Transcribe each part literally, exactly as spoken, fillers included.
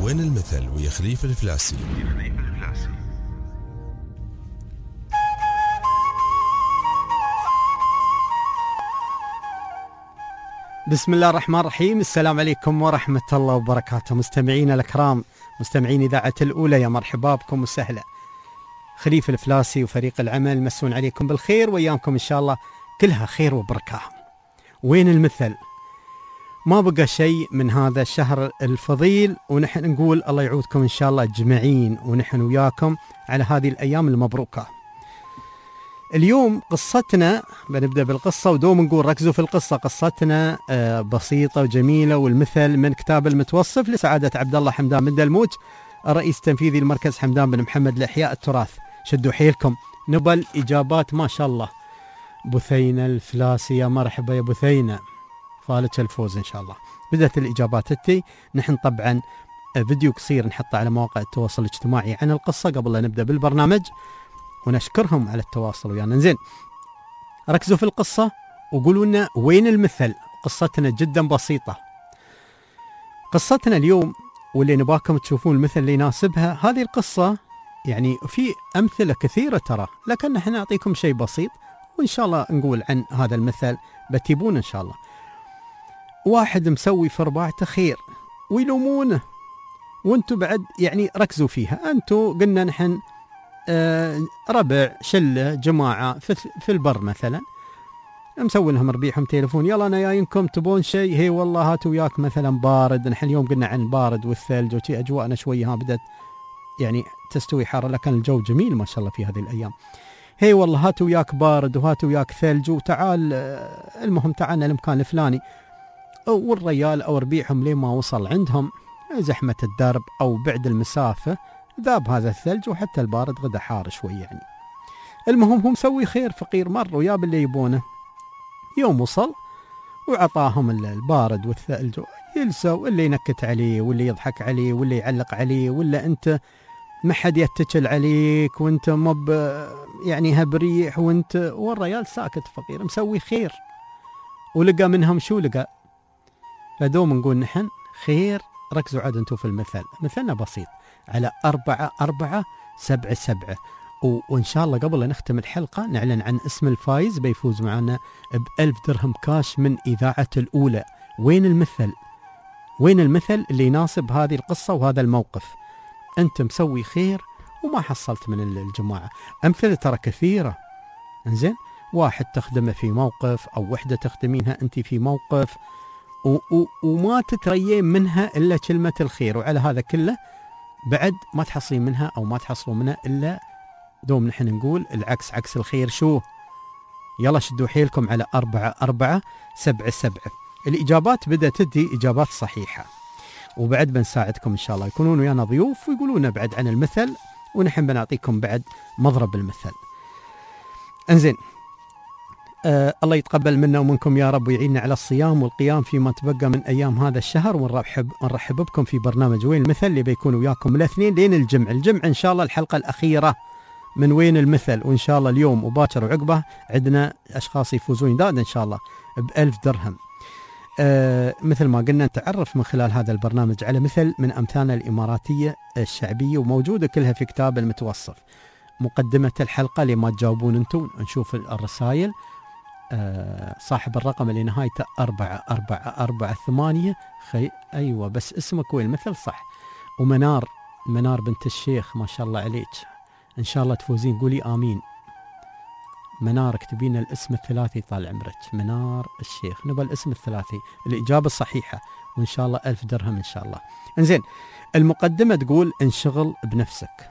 وين المثل ويا خليفة الفلاسي. بسم الله الرحمن الرحيم. السلام عليكم ورحمة الله وبركاته مستمعينا الأكرام، مستمعين إذاعة الأولى، يا مرحبا بكم وسهلا. خليفة الفلاسي وفريق العمل مسون عليكم بالخير، وياكم إن شاء الله كلها خير وبركة. وين المثل؟ ما بقى شيء من هذا الشهر الفضيل ونحن نقول الله يعودكم إن شاء الله أجمعين ونحن وياكم على هذه الأيام المبروكة. اليوم قصتنا بنبدأ بالقصة، ودوم نقول ركزوا في القصة. قصتنا بسيطة وجميلة، والمثل من كتاب المتوصف لسعادة عبد الله حمدان بن دلموج، الرئيس التنفيذي لمركز حمدان بن محمد لإحياء التراث. شدوا حيلكم، نبل إجابات ما شاء الله. بثينة الفلاسي، يا مرحبا يا بثينة، فالك الفوز إن شاء الله. بدأت الإجابات التي نحن طبعا فيديو قصير نحطه على مواقع التواصل الاجتماعي عن القصة قبل لا نبدأ بالبرنامج، ونشكرهم على التواصل ويانا. زين، ركزوا في القصة وقولوا لنا وين المثل. قصتنا جدا بسيطة. قصتنا اليوم واللي نباكم تشوفون المثل اللي يناسبها. هذه القصة يعني في أمثلة كثيرة ترى، لكن نحن نعطيكم شيء بسيط وإن شاء الله نقول عن هذا المثل بتيبون إن شاء الله. واحد مسوي في رباعته خير ويلومونه، وانتم بعد يعني ركزوا فيها. انتم قلنا نحن آه ربع شلة جماعة في, في البر مثلا، مسوي لهم ربيعهم تليفون، يلا انا جايينكم تبون شيء، هي والله هاتوا وياك مثلا بارد. نحن اليوم قلنا عن بارد والثلج وشي، اجواءنا شوية ها بدأت يعني تستوي حارة، لكن الجو جميل ما شاء الله في هذه الايام. هي والله هاتوا وياك بارد وهاتوا وياك ثلج وتعال، آه المهم تعالنا المكان الفلاني. والريال او ربيعهم لين ما وصل عندهم زحمة الدرب او بعد المسافة ذاب هذا الثلج، وحتى البارد غدا حار شوي يعني. المهم هو مسوي خير، فقير مر وياب اللي يبونه. يوم وصل وعطاهم البارد والثلج، يلسوا اللي ينكت عليه واللي يضحك عليه واللي يعلق عليه، ولا انت ما حد يتكل عليك وانت مب يعني هبريح، وانت والريال ساكت فقير مسوي خير. ولقى منهم شو لقى؟ فدوم نقول نحن خير. ركزوا عاد انتم في المثل، مثلنا بسيط على أربعة أربعة سبعة سبعة. وإن شاء الله قبل لا نختم الحلقة نعلن عن اسم الفايز بيفوز معنا بألف درهم كاش من إذاعة الأولى. وين المثل؟ وين المثل اللي يناسب هذه القصة وهذا الموقف؟ أنت مسوي خير وما حصلت من الجماعة. أمثلة ترى كثيرة. انزين، واحد تخدمه في موقف أو وحدة تخدمينها أنت في موقف و و وما تتريين منها إلا كلمة الخير، وعلى هذا كله بعد ما تحصلين منها أو ما تحصلوا منها إلا دوم نحن نقول العكس، عكس الخير شو؟ يلا شدوا حيلكم على أربعة أربعة سبعة سبعة. الإجابات بدأت تدي إجابات صحيحة، وبعد بنساعدكم إن شاء الله، يكونون ويانا ضيوف ويقولون بعد عن المثل، ونحن بنعطيكم بعد مضرب المثل. انزين، آه الله يتقبل منا ومنكم يا رب، ويعيننا على الصيام والقيام فيما تبقى من أيام هذا الشهر. ونرحب ونرحب بكم في برنامج وين المثل اللي بيكون وياكم الاثنين لين الجمع. الجمع إن شاء الله الحلقة الأخيرة من وين المثل، وإن شاء الله اليوم وباكر وعقبه عندنا أشخاص يفوزون داد إن شاء الله بألف درهم. آه مثل ما قلنا نتعرف من خلال هذا البرنامج على مثل من أمثالنا الإماراتية الشعبية، وموجودة كلها في كتاب المتوصف. مقدمة الحلقة لما تجاوبون أنتم نشوف الرسائل. آه صاحب الرقم اللي نهايته أربعة أربعة أربعة ثمانية. خي أيوة بس اسمك وين المثل صح. ومنار، منار بنت الشيخ ما شاء الله عليك، إن شاء الله تفوزين، قولي آمين. منار اكتبين الاسم الثلاثي طال عمرك، منار الشيخ، نبى الاسم الثلاثي الإجابة الصحيحة، وإن شاء الله ألف درهم إن شاء الله. إنزين، المقدمة تقول انشغل بنفسك.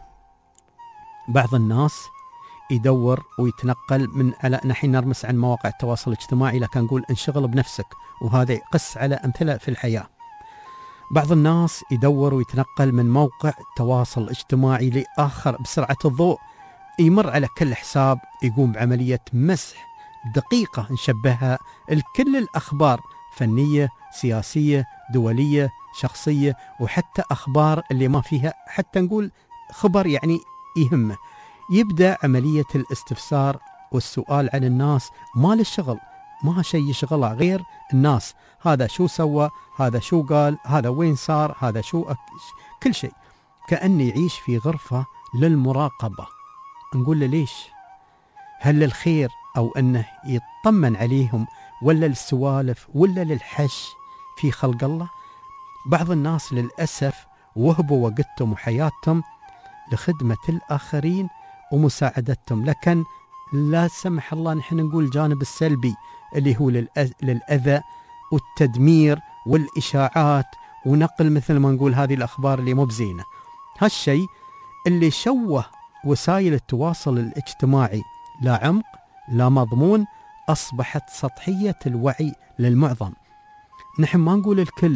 بعض الناس يدور ويتنقل من على نحن نرمس عن مواقع التواصل الاجتماعي، لكن نقول انشغل بنفسك، وهذا يقص على أمثلة في الحياة. بعض الناس يدور ويتنقل من موقع تواصل اجتماعي لآخر بسرعة الضوء، يمر على كل حساب يقوم بعملية مسح دقيقة نشبهها لكل الأخبار، فنية سياسية دولية شخصية، وحتى أخبار اللي ما فيها حتى نقول خبر يعني يهمه. يبدأ عملية الاستفسار والسؤال عن الناس ما للشغل، ما شيء يشغله غير الناس، هذا شو سوى، هذا شو قال، هذا وين صار، هذا شو أك... كل شيء. كأنه يعيش في غرفة للمراقبة. نقول له ليش؟ هل للخير أو أنه يطمن عليهم، ولا للسوالف، ولا للحش في خلق الله؟ بعض الناس للأسف وهبوا وقتهم وحياتهم لخدمة الآخرين ومساعدتهم، لكن لا سمح الله نحن نقول الجانب السلبي اللي هو للأذى والتدمير والإشاعات ونقل، مثل ما نقول هذه الأخبار اللي مو بزينة. هالشيء اللي شوه وسائل التواصل الاجتماعي، لا عمق لا مضمون، أصبحت سطحية الوعي للمعظم. نحن ما نقول الكل،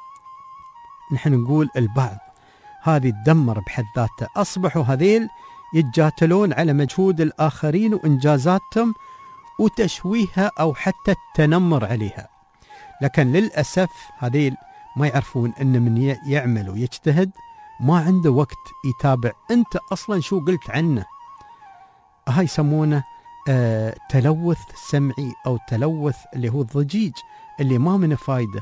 نحن نقول البعض. هذه تدمر بحد ذاتها. أصبحوا هذيل يتجاتلون على مجهود الآخرين وإنجازاتهم وتشويهها أو حتى التنمر عليها. لكن للأسف هذيل ما يعرفون أن من يعمل ويجتهد ما عنده وقت يتابع أنت أصلا شو قلت عنه. هاي يسمونه آه تلوث سمعي أو تلوث اللي هو الضجيج اللي ما منه فايدة.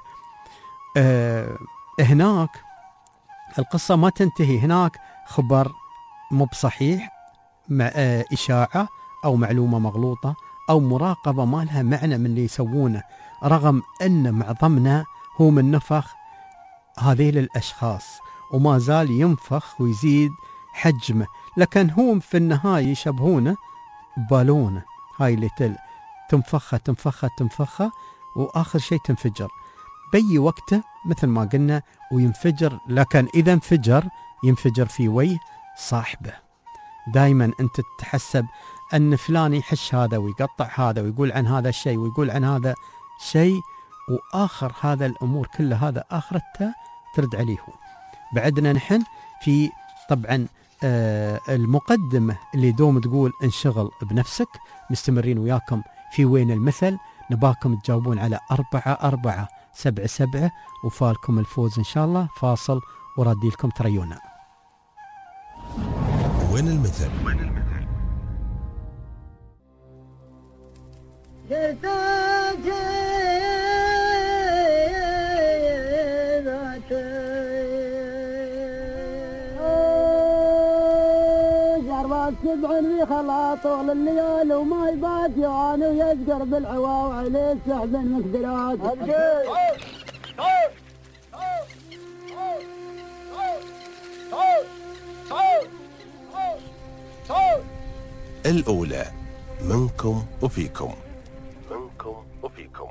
آه هناك القصة ما تنتهي، هناك خبر مو بصحيح، مع آه إشاعة أو معلومة مغلوطة أو مراقبة ما لها معنى من اللي يسوونه، رغم أن معظمنا هو من نفخ هذيل الأشخاص وما زال ينفخ ويزيد حجمه، لكن هم في النهاية يشبهونه بالونه، هاي اللي تل تنفخها تنفخها تنفخها وآخر شيء تنفجر بي وقته مثل ما قلنا وينفجر. لكن إذا انفجر ينفجر في وجه صاحبه. دائما أنت تحسب أن فلان يحش هذا ويقطع هذا ويقول عن هذا الشيء ويقول عن هذا شيء، وآخر هذا الأمور كلها هذا آخرتها ترد عليه. بعدنا نحن في طبعا آه المقدمة اللي دوم تقول انشغل بنفسك، مستمرين وياكم في وين المثل، نباكم تجاوبون على أربعة أربعة سبعة سبعة وفالكم الفوز إن شاء الله. فاصل وردي لكم تريونا. وين المثل؟ سبع في خلا طول الليال وما يبات يوان ويذكر بالعوا وعليه سحب المقدرات. الأولى منكم وفيكم، منكم وفيكم.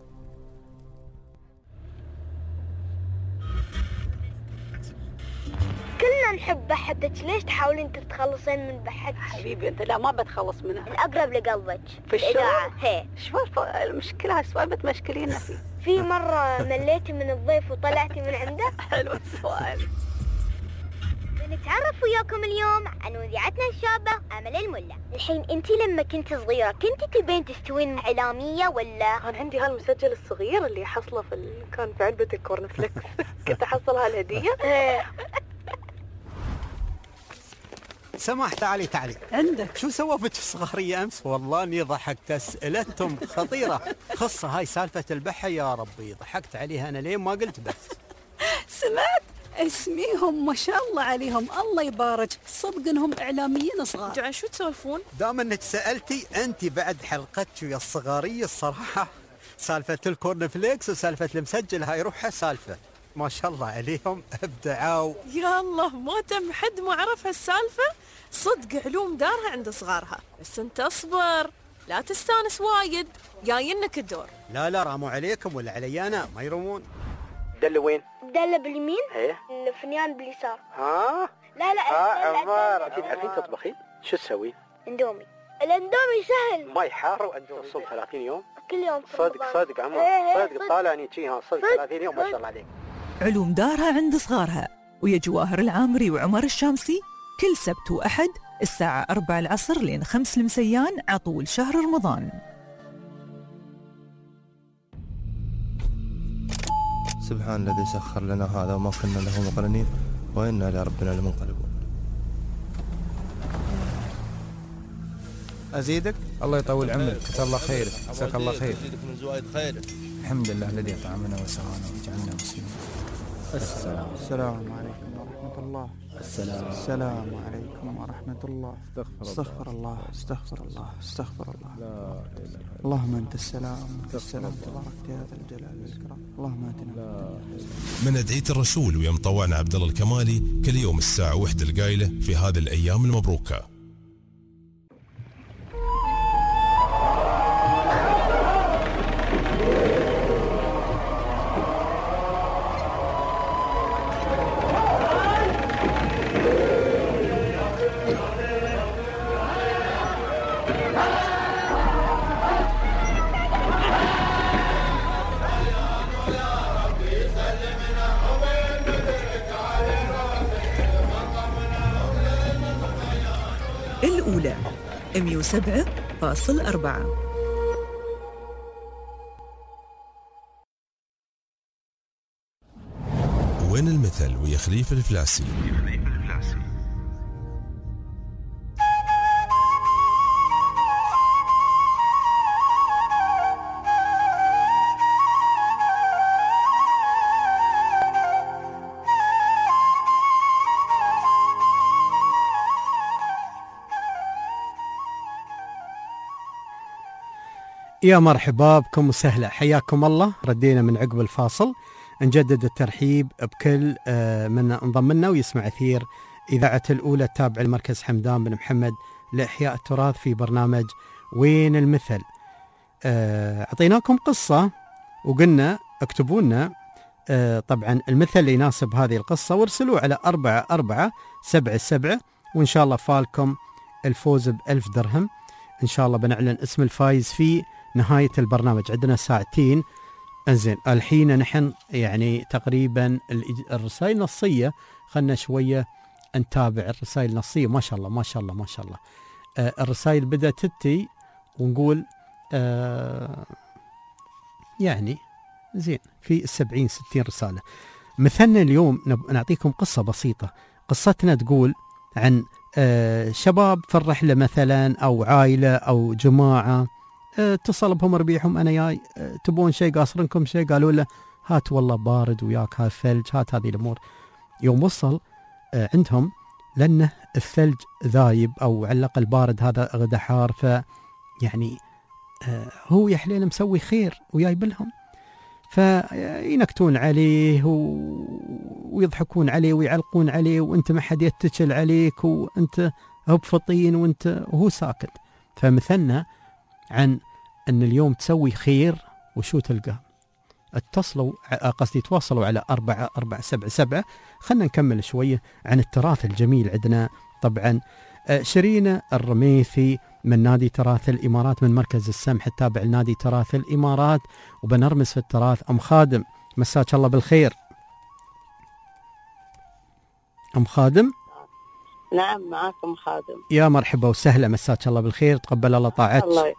كلنا نحب بحتك، ليش تحاولين تتخلصين من بحتك؟ حبيبي انت لا ما بتخلص منها. الأقرب لقلبك في الإذاعة. هي شو المشكلة؟ هالسؤال بتمشكلينا فيه. في مرة مليتي من الضيف وطلعتي من عنده؟ حلو السؤال. بنتعرف وياكم اليوم عن مذيعتنا الشابة أمل الملا. الحين انتي لما كنت صغيرة كنت تبين تستوين إعلامية ولا؟ كان عندي هالمسجل الصغير اللي حصله في ال... كان في علبة الكورن فليكس. كنت أحصل هالهدية. سماح تعالي تعالي عندك شو سوى بك صغارية أمس؟ والله اني ضحكت، أسئلتهم خطيرة. خصة هاي سالفة البحة يا ربي ضحكت عليها أنا لين ما قلت بس. سمعت اسميهم ما شاء الله عليهم، الله يبارك، صدق انهم اعلاميين صغار. انتوا عن شو تسولفون؟ دام انك سالتي انت بعد حلقتك ويا الصغاريه الصراحه سالفه الكورن فليكس وسالفه المسجل هاي روحها سالفه ما شاء الله عليهم ابدعوا. يا الله ما تم حد ما عرف هالسالفه، صدق علوم دارها عند صغارها. بس انت اصبر لا تستانس وايد، جاينك الدور. لا لا راموا عليكم ولا علي انا؟ ما يرمون. دلة وين؟ دلة باليمين، ايه الفنيان باليسار. ها؟ لا لا ها عمار، انت تعرفين تطبخين؟ شو تسوين؟ اندومي. الاندومي سهل، ماي حار واندومي صوب ثلاثين يوم. كل يوم صدق صدق عمار، ايه صدق طالعني شي صدق ثلاثين يوم ما شاء الله عليك. علوم دارها عند صغارها ويا جواهر العامري وعمر الشامسي كل سبت وأحد الساعة أربعة العصر لين خمس المسيان عطول شهر رمضان. سبحان الذي سخر لنا هذا وما كنا له مقرنين وإنا إلى ربنا لمنقلبون. أزيدك؟ الله يطول عمرك، كتب الله خيرك، جزاك الله خير. من زوايد خيرك. الحمد لله الذي أطعمنا وسقانا وجعلنا مسلمين. السلام السلام عليكم ورحمة الله. السلام السلام عليكم ورحمة الله. استغفر الله استغفر الله استغفر الله. لا اللهم أنت السلام السلام تبارك يا ذا الجلال والإكرام. اللهم آتنا من أدعية الرسول ويا مطوعنا عبد الله الكمالي كل يوم الساعة واحدة القايلة في هذه الأيام المبروكة. الأولى مئة وسبعة فاصل أربعة. وين المثل ويا خليفة الفلاسي. يا مرحبا بكم وسهلا، حياكم الله. ردينا من عقب الفاصل نجدد الترحيب بكل من انضم لنا ويسمع أثير إذاعة الأولى التابع لمركز حمدان بن محمد لإحياء التراث في برنامج وين المثل. أعطيناكم قصة وقلنا اكتبوا لنا طبعا المثل اللي يناسب هذه القصة وارسلوا على أربعة أربعة سبعة سبعة، وإن شاء الله فالكم الفوز بألف درهم. إن شاء الله بنعلن اسم الفايز في نهاية البرنامج. عندنا ساعتين. انزين الحين نحن يعني تقريبا الرسائل النصية، خلنا شوية نتابع الرسائل النصية. ما شاء الله ما شاء الله ما شاء الله. آه الرسائل بدأت تتي ونقول آه يعني زين في السبعين ستين رسالة. مثلنا اليوم نعطيكم قصة بسيطة. قصتنا تقول عن آه شباب في الرحلة مثلا أو عائلة أو جماعة، اتصل بهم ربيعهم أنا جاي، تبون شيء قاصرنكم شيء؟ قالوا له هات والله بارد وياك هات ثلج هات هذه الأمور. يوم وصل عندهم لأنه الثلج ذايب أو على الأقل بارد، هذا غدا حار، فيعني هو يا حليل مسوي خير ويايب لهم، فينكتون عليه ويضحكون عليه ويعلقون عليه وانت ما حد يتكل عليك وانت هو بفطين وانت وهو ساكت. فمثلنا عن أن اليوم تسوي خير وشو تلقى. اتصلوا قصدي تواصلوا على أربعة أربعة سبعة سبعة. خلنا نكمل شوية عن التراث الجميل. عندنا طبعا شيرين الرميثي من نادي تراث الإمارات من مركز السمح التابع لنادي تراث الإمارات، وبنرمز في التراث أم خادم. مساك الله بالخير أم خادم. نعم معكم خادم. يا مرحبا وسهلا، مساك الله بالخير، تقبل الله طاعتك. الله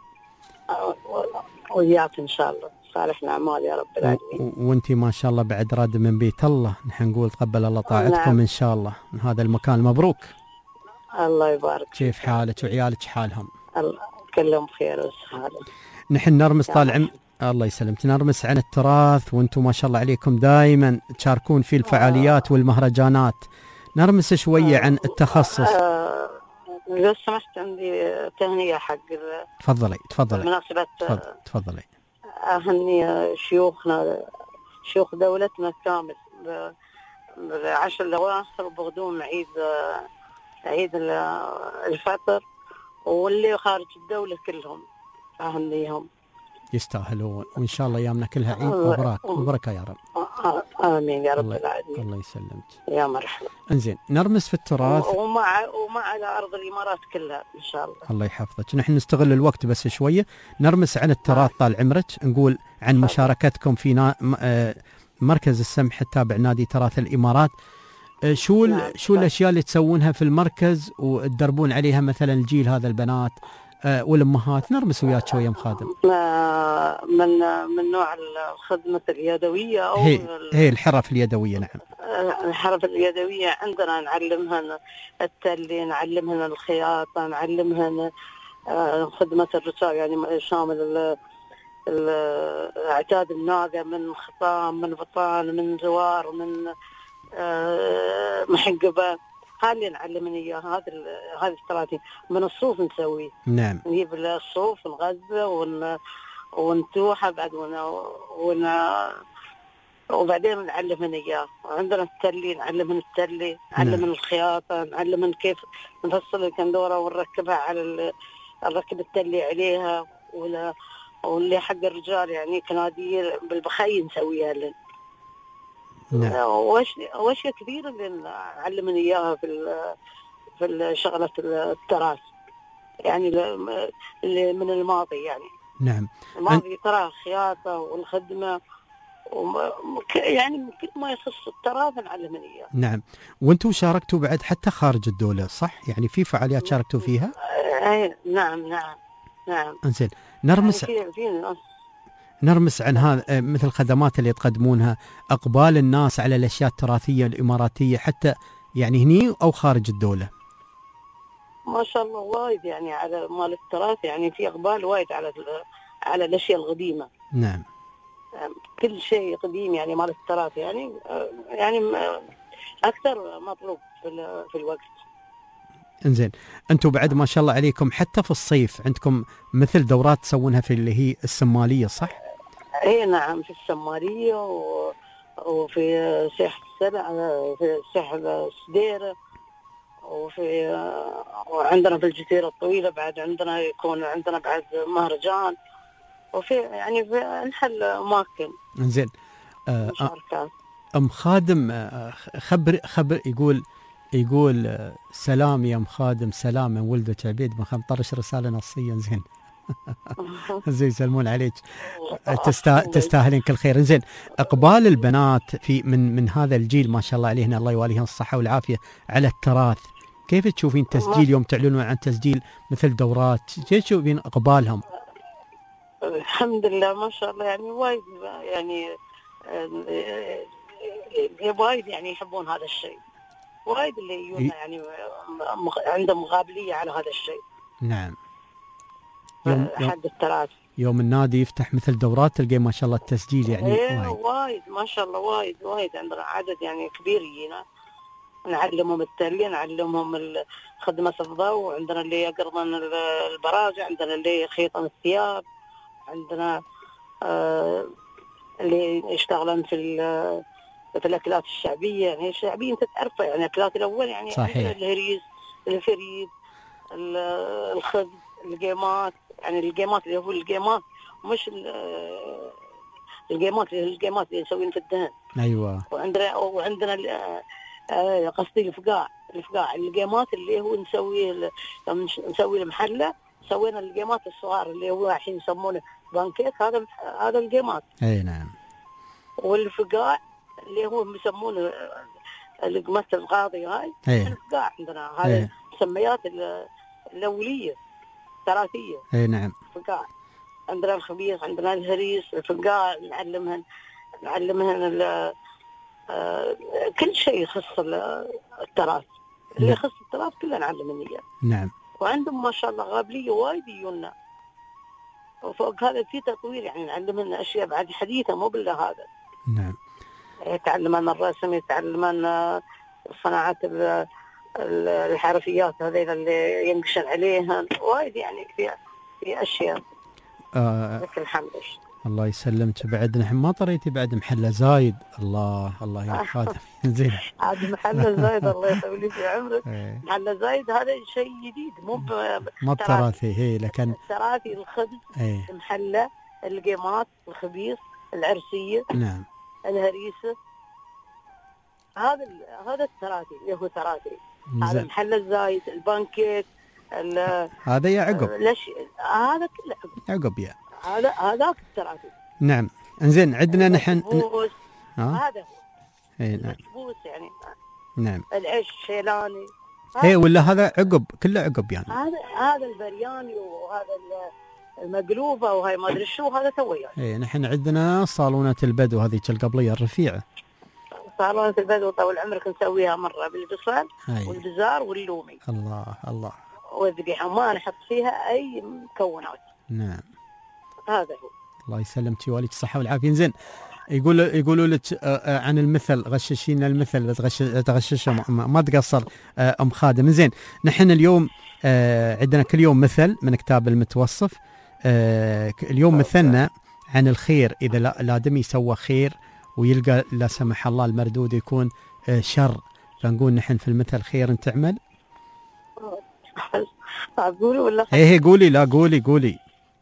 وياك إن شاء الله، صالح الأعمال يا رب العالمين. وانتي ما شاء الله بعد راد من بيت الله، نحن نقول تقبل الله طاعتكم. نعم. إن شاء الله من هذا المكان. مبروك. الله يبارك. كيف حالك وعيالك حالهم؟ الله كلهم بخير وسهلا. نحن نرمس طالع الله يسلمك، نرمس عن التراث وانتم ما شاء الله عليكم دائما تشاركون في الفعاليات والمهرجانات. نرمس شوية عن التخصص. آه لو سمحت عندي تهنئة حق تفضلي تفضلي بمناسبة تفضلي. أهني شيوخنا شيوخ دولتنا كامل بالعشر الأواخر بغدون عيد عيد الفطر، واللي خارج الدولة كلهم أهنيهم. يستاهلون، وإن شاء الله أيامنا كلها عيد مبارك وبركة يا رب. آمين يا رب العالمين. الله يسلمك. يا مرحبا. انزين نرمس في التراث ومع ومع على أرض الإمارات كلها إن شاء الله. الله يحفظك. نحن نستغل الوقت بس شوية نرمس عن التراث طال عمرك، نقول عن مشاركتكم في نا... مركز السمح التابع نادي تراث الإمارات. شو ال... شو الأشياء اللي تسوونها في المركز وتدربون عليها مثلا الجيل هذا البنات والأمهات؟ نرمس وياك شوية مخادم. من من نوع الخدمة اليدوية أو هي, هي الحرف اليدوية. نعم الحرف اليدوية عندنا نعلمهن التلي، نعلمهن الخياطة، نعلمهن آه، خدمة الرجال يعني شامل ال- ال- اعتاد الناقة من خطام، من بطان، من زوار، من آه، محقبة. هذا اللي نعلمني اياه، هذا ال- هذه الثلاثين. من الصوف نسويه، نعم نجيب الصوف نغزه ون ونتوحه بعد ون... ون... وبعدين نعلمهن اياه. عندنا التلي نعلمهن التلي، نعلمهن نعم. الخياطه، نعلمهن كيف نفصل الكندوره ونركبها على ال... نركب التلي عليها. ولا واللي حق الرجال يعني كناديل بالبخي نسويها لهم. نعم. واشياء واشياء كثيره اللي نعلمهن اياها في ال... في شغله التراث يعني ل- اللي من الماضي يعني. نعم. الماضي ترى خياطة والخدمة وم- ك- يعني كل ما يخص التراث نعلمهم إياه. نعم. وانتم شاركتوا بعد حتى خارج الدولة صح؟ يعني في فعاليات شاركتوا فيها؟ أي نعم نعم نعم. انزين نرمس يعني في في ناس نرمس عن هذا آه، مثل الخدمات اللي تقدمونها، اقبال الناس على الاشياء التراثية الاماراتية حتى يعني هني او خارج الدولة. ما شاء الله وايد يعني على مال التراث، يعني في إقبال وايد على ال- على الأشياء القديمة. نعم. كل شيء قديم يعني مال التراث يعني آه، يعني م- أكثر مطلوب في ال- في الوقت. انزين انتم بعد ما شاء الله عليكم حتى في الصيف عندكم مثل دورات تسوونها في اللي هي السمالية صح؟ اي نعم، في السمارية و... وفي ساحة السبع، في ساحة السديرة، وفي وعندنا في الجزيرة الطويلة بعد عندنا يكون عندنا بعد مهرجان، وفي يعني في انحل اماكن انزين آه مشاركات. ام خادم آه خبر خبر يقول يقول آه سلام يا ام خادم، سلام من ولدك عبيد من خمطرش رسالة نصية. زين زين يسلمون عليك، تستا... تستاهلين كل خير. زين اقبال البنات في من من هذا الجيل ما شاء الله عليهن الله يواليهن الصحة والعافية على التراث، كيف تشوفين تسجيل يوم تعلنون عن تسجيل مثل دورات، كيف تشوفين اقبالهم؟ الحمد لله ما شاء الله يعني وايد يعني آه، وايد يعني يحبون هذا الشيء، وايد اللي يجونا يعني مغ- عندهم قابلية على هذا الشيء. نعم. يوم يوم, حد التراث يوم النادي يفتح مثل دورات تلقي ما شاء الله التسجيل يعني ايه وايد. وايد ما شاء الله وايد وايد عندنا عدد يعني كبير يجينا. نعلمهم التلي، نعلمهم ال- خدمة الضوء، عندنا اللي يقرضن ال- البراجع، عندنا اللي يخيطن الثياب، عندنا آه اللي يشتغلون في ال- في الأكلات الشعبية. يعني الشعبية أنت تعرفها يعني الأكلات الأول يعني صحيح. عندنا الهريس، الفريد، ال- الخبز، القيمات، يعني القيمات اللي هو القيمات مش ال- القيمات اللي القيمات اللي نسوين في الدهن. ايوه. وعندنا وعندنا ال- آه، قصدي الفقاع، الفقاع القيمات اللي هو نسويه ال- لما نش- نسوي المحله سوينا القيمات الصغار اللي هو الحين يسمونه بانكيت، هذا الح- هذا القيمات. اي نعم. والفقاع اللي هو يسمونه القمة القاضي هاي اي الفقاع عندنا هذا اي مسميات ال- الأولية الثلاثية. اي نعم. فقاع عندنا الخبيث، عندنا الهريس، الفقاع نعلمهن نعلمهن ال- آه، كل شيء يخص ال- التراث، اللي نعم. يخص التراث كله نعلمهن اياه. نعم. وعندهم ما شاء الله قابلية وايد يجونا، وفوق هذا في تطوير يعني نعلمهن اشياء بعد حديثة مو بالله هذا. نعم. يتعلمن الرسم، يتعلمن آه، صناعة ال- ال- الحرفيات هذيل اللي ينقشن عليها وايد يعني في في اشياء. آه لك الحمد. الله يسلمك. بعد نحن ما طريتي بعد محله زايد. الله الله يا خادم. زين عاد محل زايد الله يطول لي في عمرك. إيه. محل زايد هذا شيء جديد مو ب- ما بتراثي هي لكن التراثي، الخبز، ايه المحله، القيمات، الخبيث، العرسيه، نعم. الهريسه، هذا ال- هذا التراثي اللي هو تراثي. هذا زين محل الزايد، البانكيت، ال- هذا يا عقب الأشياء هذا كله عقب. عقب يا هذا هذاك التراثي. نعم. انزين عندنا نحن المكبوس، ها هذا هو اي نعم المكبوس يعني نعم. العيش الشيلاني، هي ولا هذا عقب كله عقب يعني. هذا هذا البرياني، وهذا ال- المقلوبه، وهاي ما ادري شو هذا سويه. اي نحن عندنا صالونة البدو هذيك القبلية الرفيعة. صالونة البدو طول عمرك نسويها مره بالبصل أي. والبزار واللومي. الله الله. وازقعها ما نحط فيها اي مكونات. نعم هذا هو. الله يسلمك ويواليك الصحة والعافية. زين يقول يقولوا لك عن المثل غششينا المثل بتغش تغششه ما تقصر ام خادم. زين نحن اليوم عندنا كل يوم مثل من كتاب المتوصف. اليوم مثلنا عن الخير، اذا الادمي سوى خير ويلقى لا سمح الله المردود يكون شر، فنقول نحن في المثل خير تعمل. اقول ولا ايه قولي لا قولي قولي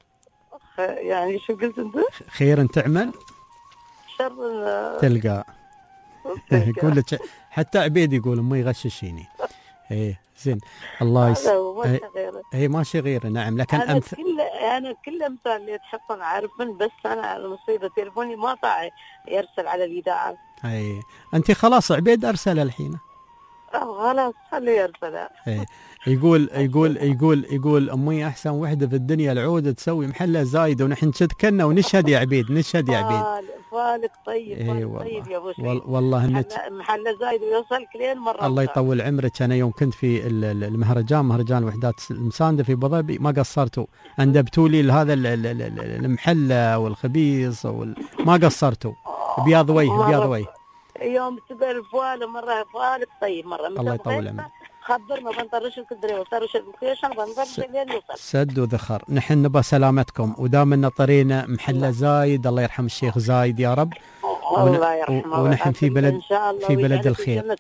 يعني شو قلت انت؟ خير تعمل شر تلقى. يقول لك حتى عبيد يقول امي يغششيني. ايه زين الله يس... ايه ايه ماشي غيره. نعم لكن انا أمث... كل انا كل امثال اللي تحطهم عارفين، بس انا على مصيبه تليفوني ما طاع يرسل على الاذاعه. اي انت خلاص عبيد ارسل الحين. خلاص خليه يرسلها. ايه يقول يقول يقول يقول امي احسن وحده في الدنيا العوده تسوي محله زايده ونحن شدكنا ونشهد يا عبيد نشهد يا عبيد. فالك طيب إيه فالك والله. طيب يا ابو سعيد. وال والله انك محله زايد ويوصلك لين مره. الله يطول عمرك. انا يوم كنت في المهرجان مهرجان الوحدات المسانده في ابو ظبي ما قصرتوا، اندبتوا لي هذا المحله والخبيص ما قصرتوا. بياض وجه بياض وجه. يوم تبال فوال مره فالك طيب مره. الله يطول عمرك. خبرنا بنطرش الكدري وطرش اللوكيشن بنطرش لين يوصل. سد وذخر. نحن نبى سلامتكم ودام ان طرينا محله زايد الله يرحم الشيخ زايد يا رب. الله يرحمه. ونحن في بلد في بلد الخير.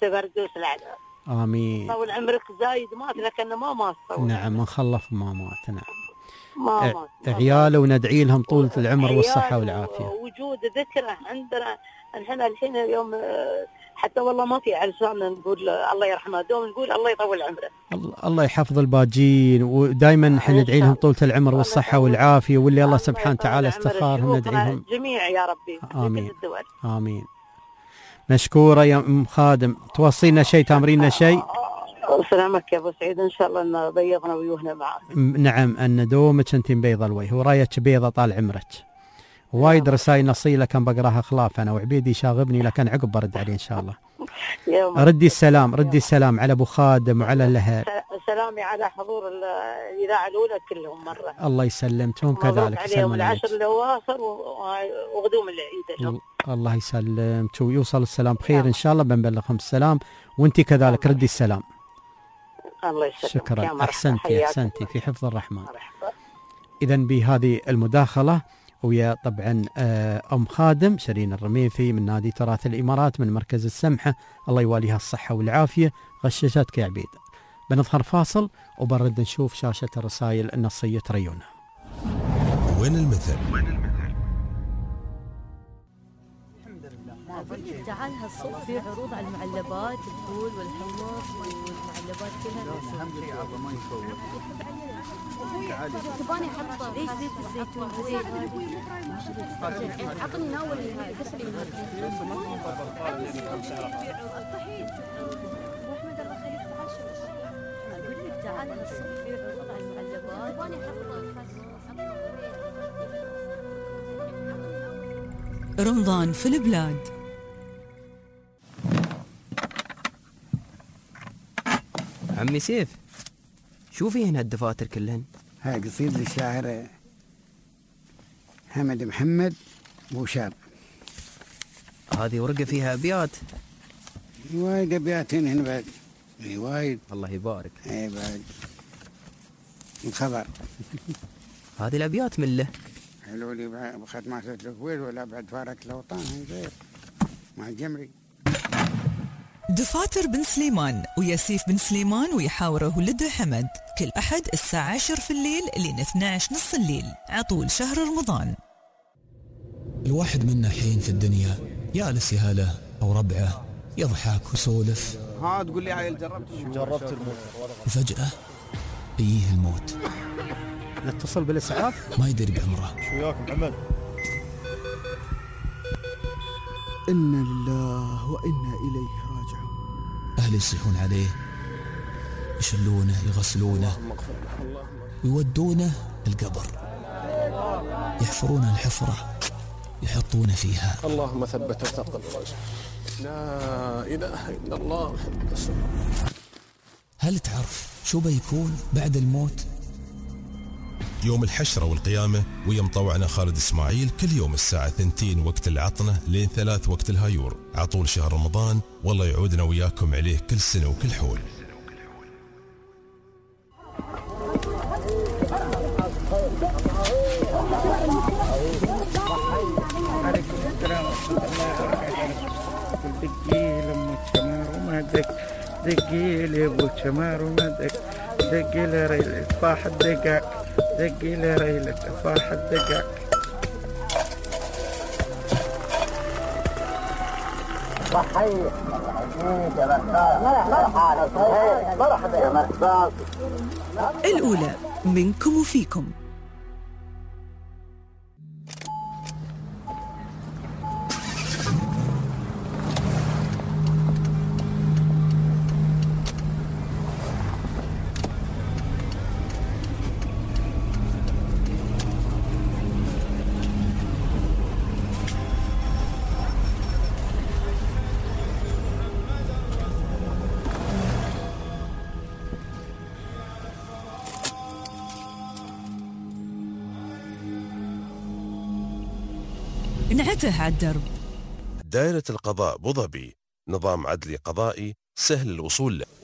امين. طول عمرك زايد مات لكن ما مات. نعم نخلف ما مات. نعم ما مات. عياله وندعي لهم طولة العمر والصحة والعافية. وجود ذكره عندنا نحن الحين اليوم حتى والله ما في علشان نقول الله يرحمه، دوم نقول الله يطول عمره. الله يحفظ الباجين ودائما نحن ندعي لهم طولة العمر والصحة والعافية، واللي الله سبحانه وتعالى استخارهم ندعي لهم جميع يا ربي. آمين آمين. مشكورة يا أم خادم. توصينا شيء تامرينا شيء؟ سلامك يا ابو سعيد. ان شاء الله ان بيضنا ويوهنا معك. نعم ان دومك انت مبيضه الوجه ورايك بيضه طال عمرك. وايد رسائل نصيله كان بقراها خلاف انا وعبيدي شاغبني، لكن عقب برد عليه ان شاء الله. ردي السلام ردي السلام على ابو خادم وعلى لها. سلامي على حضور الاذاعه الاولى كلهم مره. الله يسلمكم كذلك. عليهم العشر الاواخر وغدوم العيد لهم. الله يسلمك ويوصل السلام بخير ان شاء الله. بنبلغهم السلام وانت كذلك ردي السلام. الله يسلمك. شكرا احسنتي احسنتي في حفظ الرحمن. اذا بهذه المداخله ويا طبعا ام خادم شيرين الرميثي من نادي تراث الامارات من مركز السمحه، الله يواليها الصحه والعافيه. غششتك يا عبيد. بنظهر فاصل وبرد نشوف شاشه الرسائل النصيه تريونا. وين المثل؟ تعال هالصوف في عروض على المعلبات الفول والحمص والمعلبات كلها. اهم شيء عبا ما يصور. تعالي تباني احط ليش زيت الزيتون زيت عطني ناول كسري من احمد الله يخليك تعال اقول لك تعال هالصوف في عروض على المعلبات تباني احط رمضان في البلاد. عمي سيف شوفي هنا الدفاتر كلهن. هاي قصيدة للشاعر حمد محمد بوشاب. هذه ورقة فيها أبيات. وايد أبيات هنا بعد. اي وايد. الله يبارك. اي بعد الخبر. هذه الأبيات من له. حلو لي بختمات الكويت ولا بعد فارق الأوطان غير مع الجمري. دفاتر بن سليمان وياسيف بن سليمان ويحاوره ولده حمد كل أحد الساعة عشر في الليل لين اثني عشر نص الليل عطول شهر رمضان. الواحد منا حين في الدنيا يالس يهله أو ربعه يضحك وسولف. ها تقول لي عيل جربت جربت الموت وفجأة يجيه الموت. نتصل بالإسعاف ما يدري بعمره. شو وياك محمد؟ إنا لله وإنا إليه راجعون. أهله يصيحون عليه يشلونه يغسلونه ويودونه القبر، يحفرون الحفرة يحطونه فيها. اللهم ثبت ثقل الرجل. لا إله إلا الله محمد رسول الله. هل تعرف شو بيكون بعد الموت؟ يوم الحشرة والقيامة ويا مطوعنا خالد إسماعيل كل يوم الساعة اثنتين وقت العطنة لين ثلاث وقت الهايور عطول شهر رمضان، والله يعودنا وياكم عليه كل سنة وكل حول. دقيل ام الشمار وما دق دقيل يا ابو الشمار وما دق دقيل ريلك فاح الدقاق دقيل ريلك فاح الدقاق. الأولى منكم وفيكم. انعته على الدرب. دائرة القضاء أبو ظبي، نظام عدلي قضائي سهل الوصول له.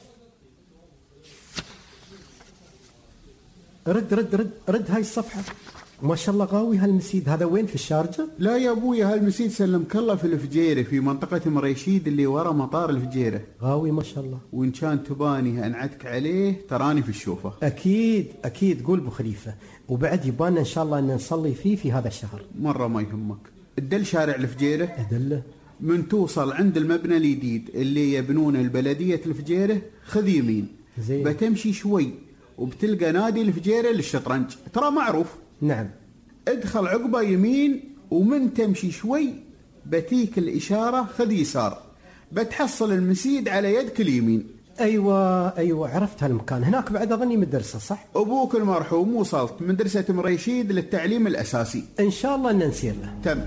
رد رد رد رد هاي الصفحة، ما شاء الله غاوي هالمسيد. هذا وين في الشارجة؟ لا يا ابوي، هالمسيد سلمك الله في الفجيرة في منطقة مريشيد اللي ورا مطار الفجيرة. غاوي ما شاء الله. وإن كان تباني أنعتك عليه تراني في الشوفة. أكيد أكيد. قول أبو خليفة. وبعد يبانا إن شاء الله أن نصلي فيه في هذا الشهر. مرة ما يهمك. الدل شارع الفجيرة. أدله. من توصل عند المبنى الجديد اللي يبنونه البلدية الفجيرة خذ يمين. زين. بتمشي شوي وبتلقى نادي الفجيرة للشطرنج، ترى معروف. نعم. ادخل عقبه يمين ومن تمشي شوي بتيك الإشارة خذ يسار، بتحصل المسيد على يدك اليمين. أيوة أيوة عرفت هالمكان. هناك بعد أظني مدرسة صح؟ أبوك المرحوم وصلت مدرسة مريشيد للتعليم الأساسي. إن شاء الله أن نسير له. تم.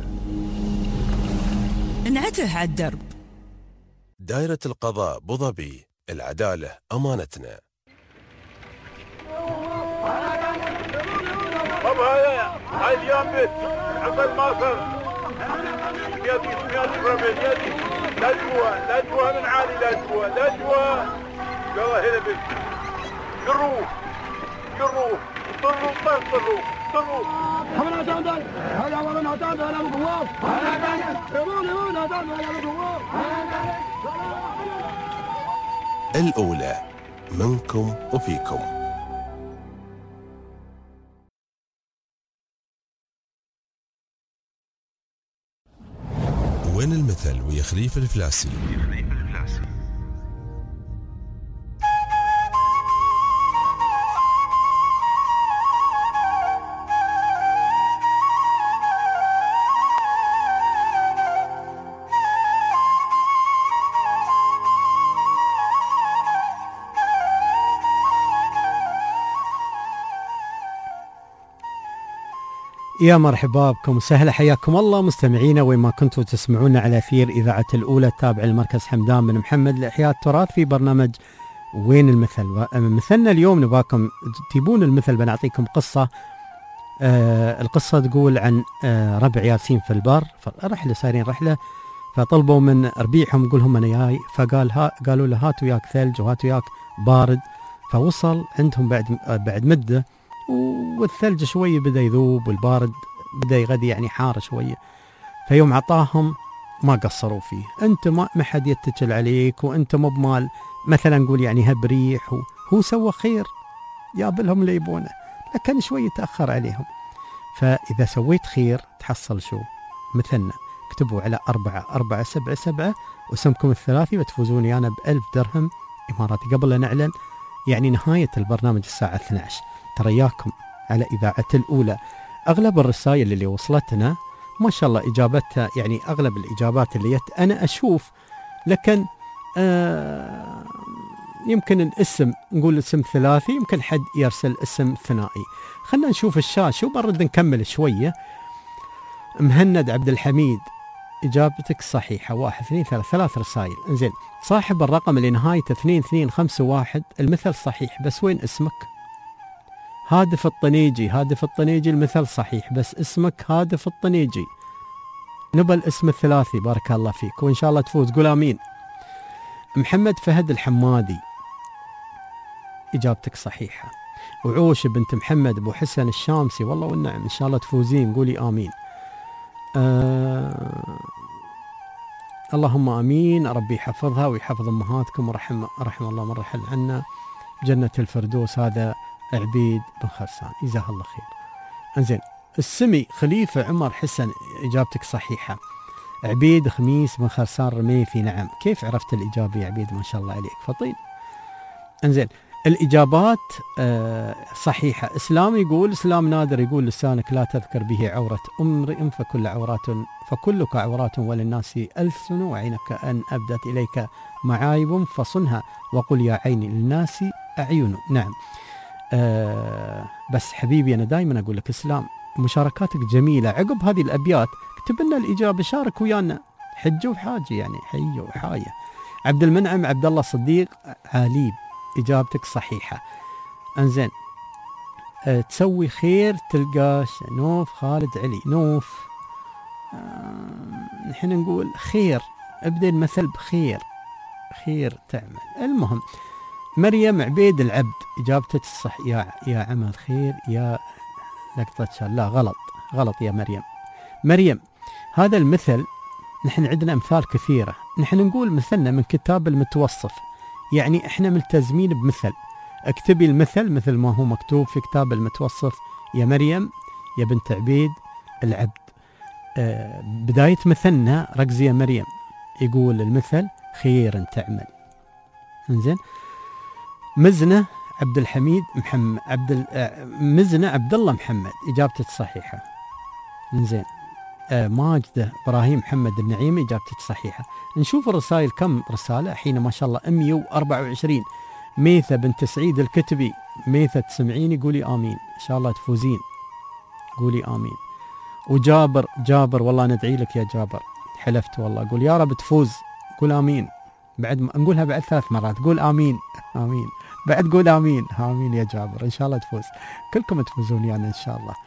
انعته على الدرب. دائرة القضاء أبو ظبي، العدالة أمانتنا. طب هاي هاي اليوم بس عقل ما صار يدي يدي ربي يدي لا جوا لا جوا من عالي لا جوا لا جوا يلا هنا بس قروه قروه طلوا طلوا طلوا حمنا تعال هذا ورنا تعال انا ابو قواف يقول يقول هذا انا ابو قواف. الأولى منكم وفيكم. وين المثل ويا خليفة الفلاسي. يا مرحبا بكم وسهلا، حياكم الله مستمعينا وين ما كنتوا تسمعونا على أثير إذاعة الأولى التابع للمركز حمدان بن محمد لإحياء التراث في برنامج وين المثل. مثلنا اليوم نباكم تجيبون المثل، بنعطيكم قصة. آه القصة تقول عن آه ربع ياسين في البر، رحلة سارين رحلة، فطلبوا من ربيعهم يقول هم أنا جاي، فقال ها قالوا له هات وياك ثلج وهات وياك بارد، فوصل عندهم بعد بعد مدة والثلج شوي بدأ يذوب والبارد بدأ يغدي يعني حار شوية. فيوم عطاهم ما قصروا فيه، انت ما ما حد يتكل عليك وانت مو بمال مثلا نقول يعني هب ريح، هو سوى خير جاب لهم اللي يبونه لكن شوي تأخر عليهم. فإذا سويت خير تحصل شو مثلنا. اكتبوا على أربعة أربعة سبعة سبعة واسمكم الثلاثي وتفوزون أنا بألف درهم إماراتي. قبل لا نعلن يعني نهاية البرنامج الساعة اثنتي عشرة، ترياكم على إذاعة الأولى. أغلب الرسائل اللي وصلتنا ما شاء الله إجابتها يعني أغلب الإجابات اللي يت أنا أشوف، لكن آه يمكن الاسم نقول اسم ثلاثي، يمكن حد يرسل اسم ثنائي. خلنا نشوف الشاشة وبرد نكمل شوية. مهند عبد الحميد إجابتك صحيحة. واحد اثنين ثلاث ثلاث رسائل. انزين، صاحب الرقم اللي نهايته اثنين اثنين خمسة واحد المثل صحيح، بس وين اسمك؟ هادف الطنيجي. هادف الطنيجي المثل صحيح، بس اسمك هادف الطنيجي. نبى الاسم الثلاثي. بارك الله فيك وإن شاء الله تفوز. قول آمين. محمد فهد الحمادي إجابتك صحيحة. وعوش بنت محمد أبو حسن الشامسي، والله والنعم إن شاء الله تفوزين، قولي آمين. آه اللهم آمين. ربي يحفظها ويحفظ أمهاتكم ورحم رحم الله من رحل عنا جنة الفردوس. هذا عبيد بن خرسان، جزاه الله خير. انزين، السمي خليفة عمر حسن إجابتك صحيحة. عبيد خميس بن خرسان رميثي. نعم، كيف عرفت الإجابة يا عبيد؟ ما شاء الله عليك، فطين. انزين، الإجابات آه صحيحة. إسلام يقول، إسلام نادر يقول لسانك لا تذكر به عورة امرئ فكل عورات فكلك عورات وللناس ألسن، وعينك أن أبدت إليك معايب فصنها، وقل يا عيني للناس أعين. نعم. آه بس حبيبي أنا دائما أقول لك إسلام مشاركاتك جميلة. عقب هذه الأبيات اكتب لنا الإجابة، شارك ويانا، حجة وحاجة يعني، حية وحاية. عبد المنعم عبد الله صديق عليب إجابتك صحيحة. انزين، أه تسوي خير تلقاش. نوف خالد علي. نوف أه نحن نقول خير، ابدأ المثل بخير، خير تعمل. المهم، مريم عبيد العبد إجابتك صح. يا يا عمل خير يا لقطة شال. لا، غلط غلط يا مريم. مريم هذا المثل نحن عندنا أمثال كثيرة. نحن نقول مثلنا من كتاب المتوصف، يعني احنا ملتزمين بمثل. اكتبي المثل مثل ما هو مكتوب في كتاب المتوصف يا مريم يا بنت عبيد العبد. آه بداية مثلنا ركزي يا مريم، يقول المثل خيرا تعمل. انزين، مزنة عبد الحميد محمد عبد آه مزنة عبد الله محمد إجابتك صحيحة. انزين، آه ماجدة إبراهيم محمد النعيم إجابتك صحيحة. نشوف الرسائل كم رسالة حين ما شاء الله مئة وأربعة وعشرين. ميثة بنت سعيد الكتبي. ميثة تسمعيني قولي آمين إن شاء الله تفوزين، قولي آمين. وجابر جابر والله ندعي لك يا جابر، حلفت والله، قول يا رب تفوز، قول آمين. بعد ما نقولها بعد ثلاث مرات، قول آمين آمين، بعد قول آمين آمين يا جابر إن شاء الله تفوز، كلكم تفوزون يعني إن شاء الله.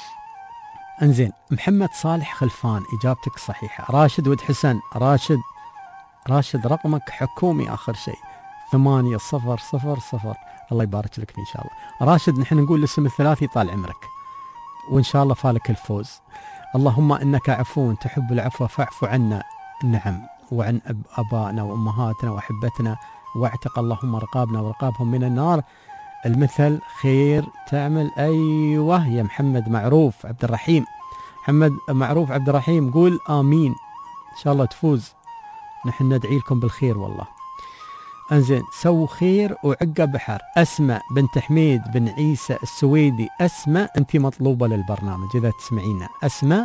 انزين، محمد صالح خلفان إجابتك صحيحة. راشد ود حسن. راشد راشد رقمك حكومي آخر شيء ثمانية صفر صفر صفر. الله يبارك لك إن شاء الله راشد. نحن نقول الاسم الثلاثي طال عمرك وإن شاء الله فالك الفوز. اللهم إنك عفو تحب العفو فاعف عنا. نعم، وعن أب أبائنا وأمهاتنا وأحبتنا، واعتق اللهم رقابنا ورقابهم من النار. المثل خير تعمل. أيوة يا محمد معروف عبد الرحيم. محمد معروف عبد الرحيم قول آمين إن شاء الله تفوز، نحن ندعي لكم بالخير والله. انزين، سو خير وعقة بحر. أسماء بنت حميد بن عيسى السويدي. أسماء أنت مطلوبة للبرنامج إذا تسمعينا. أسماء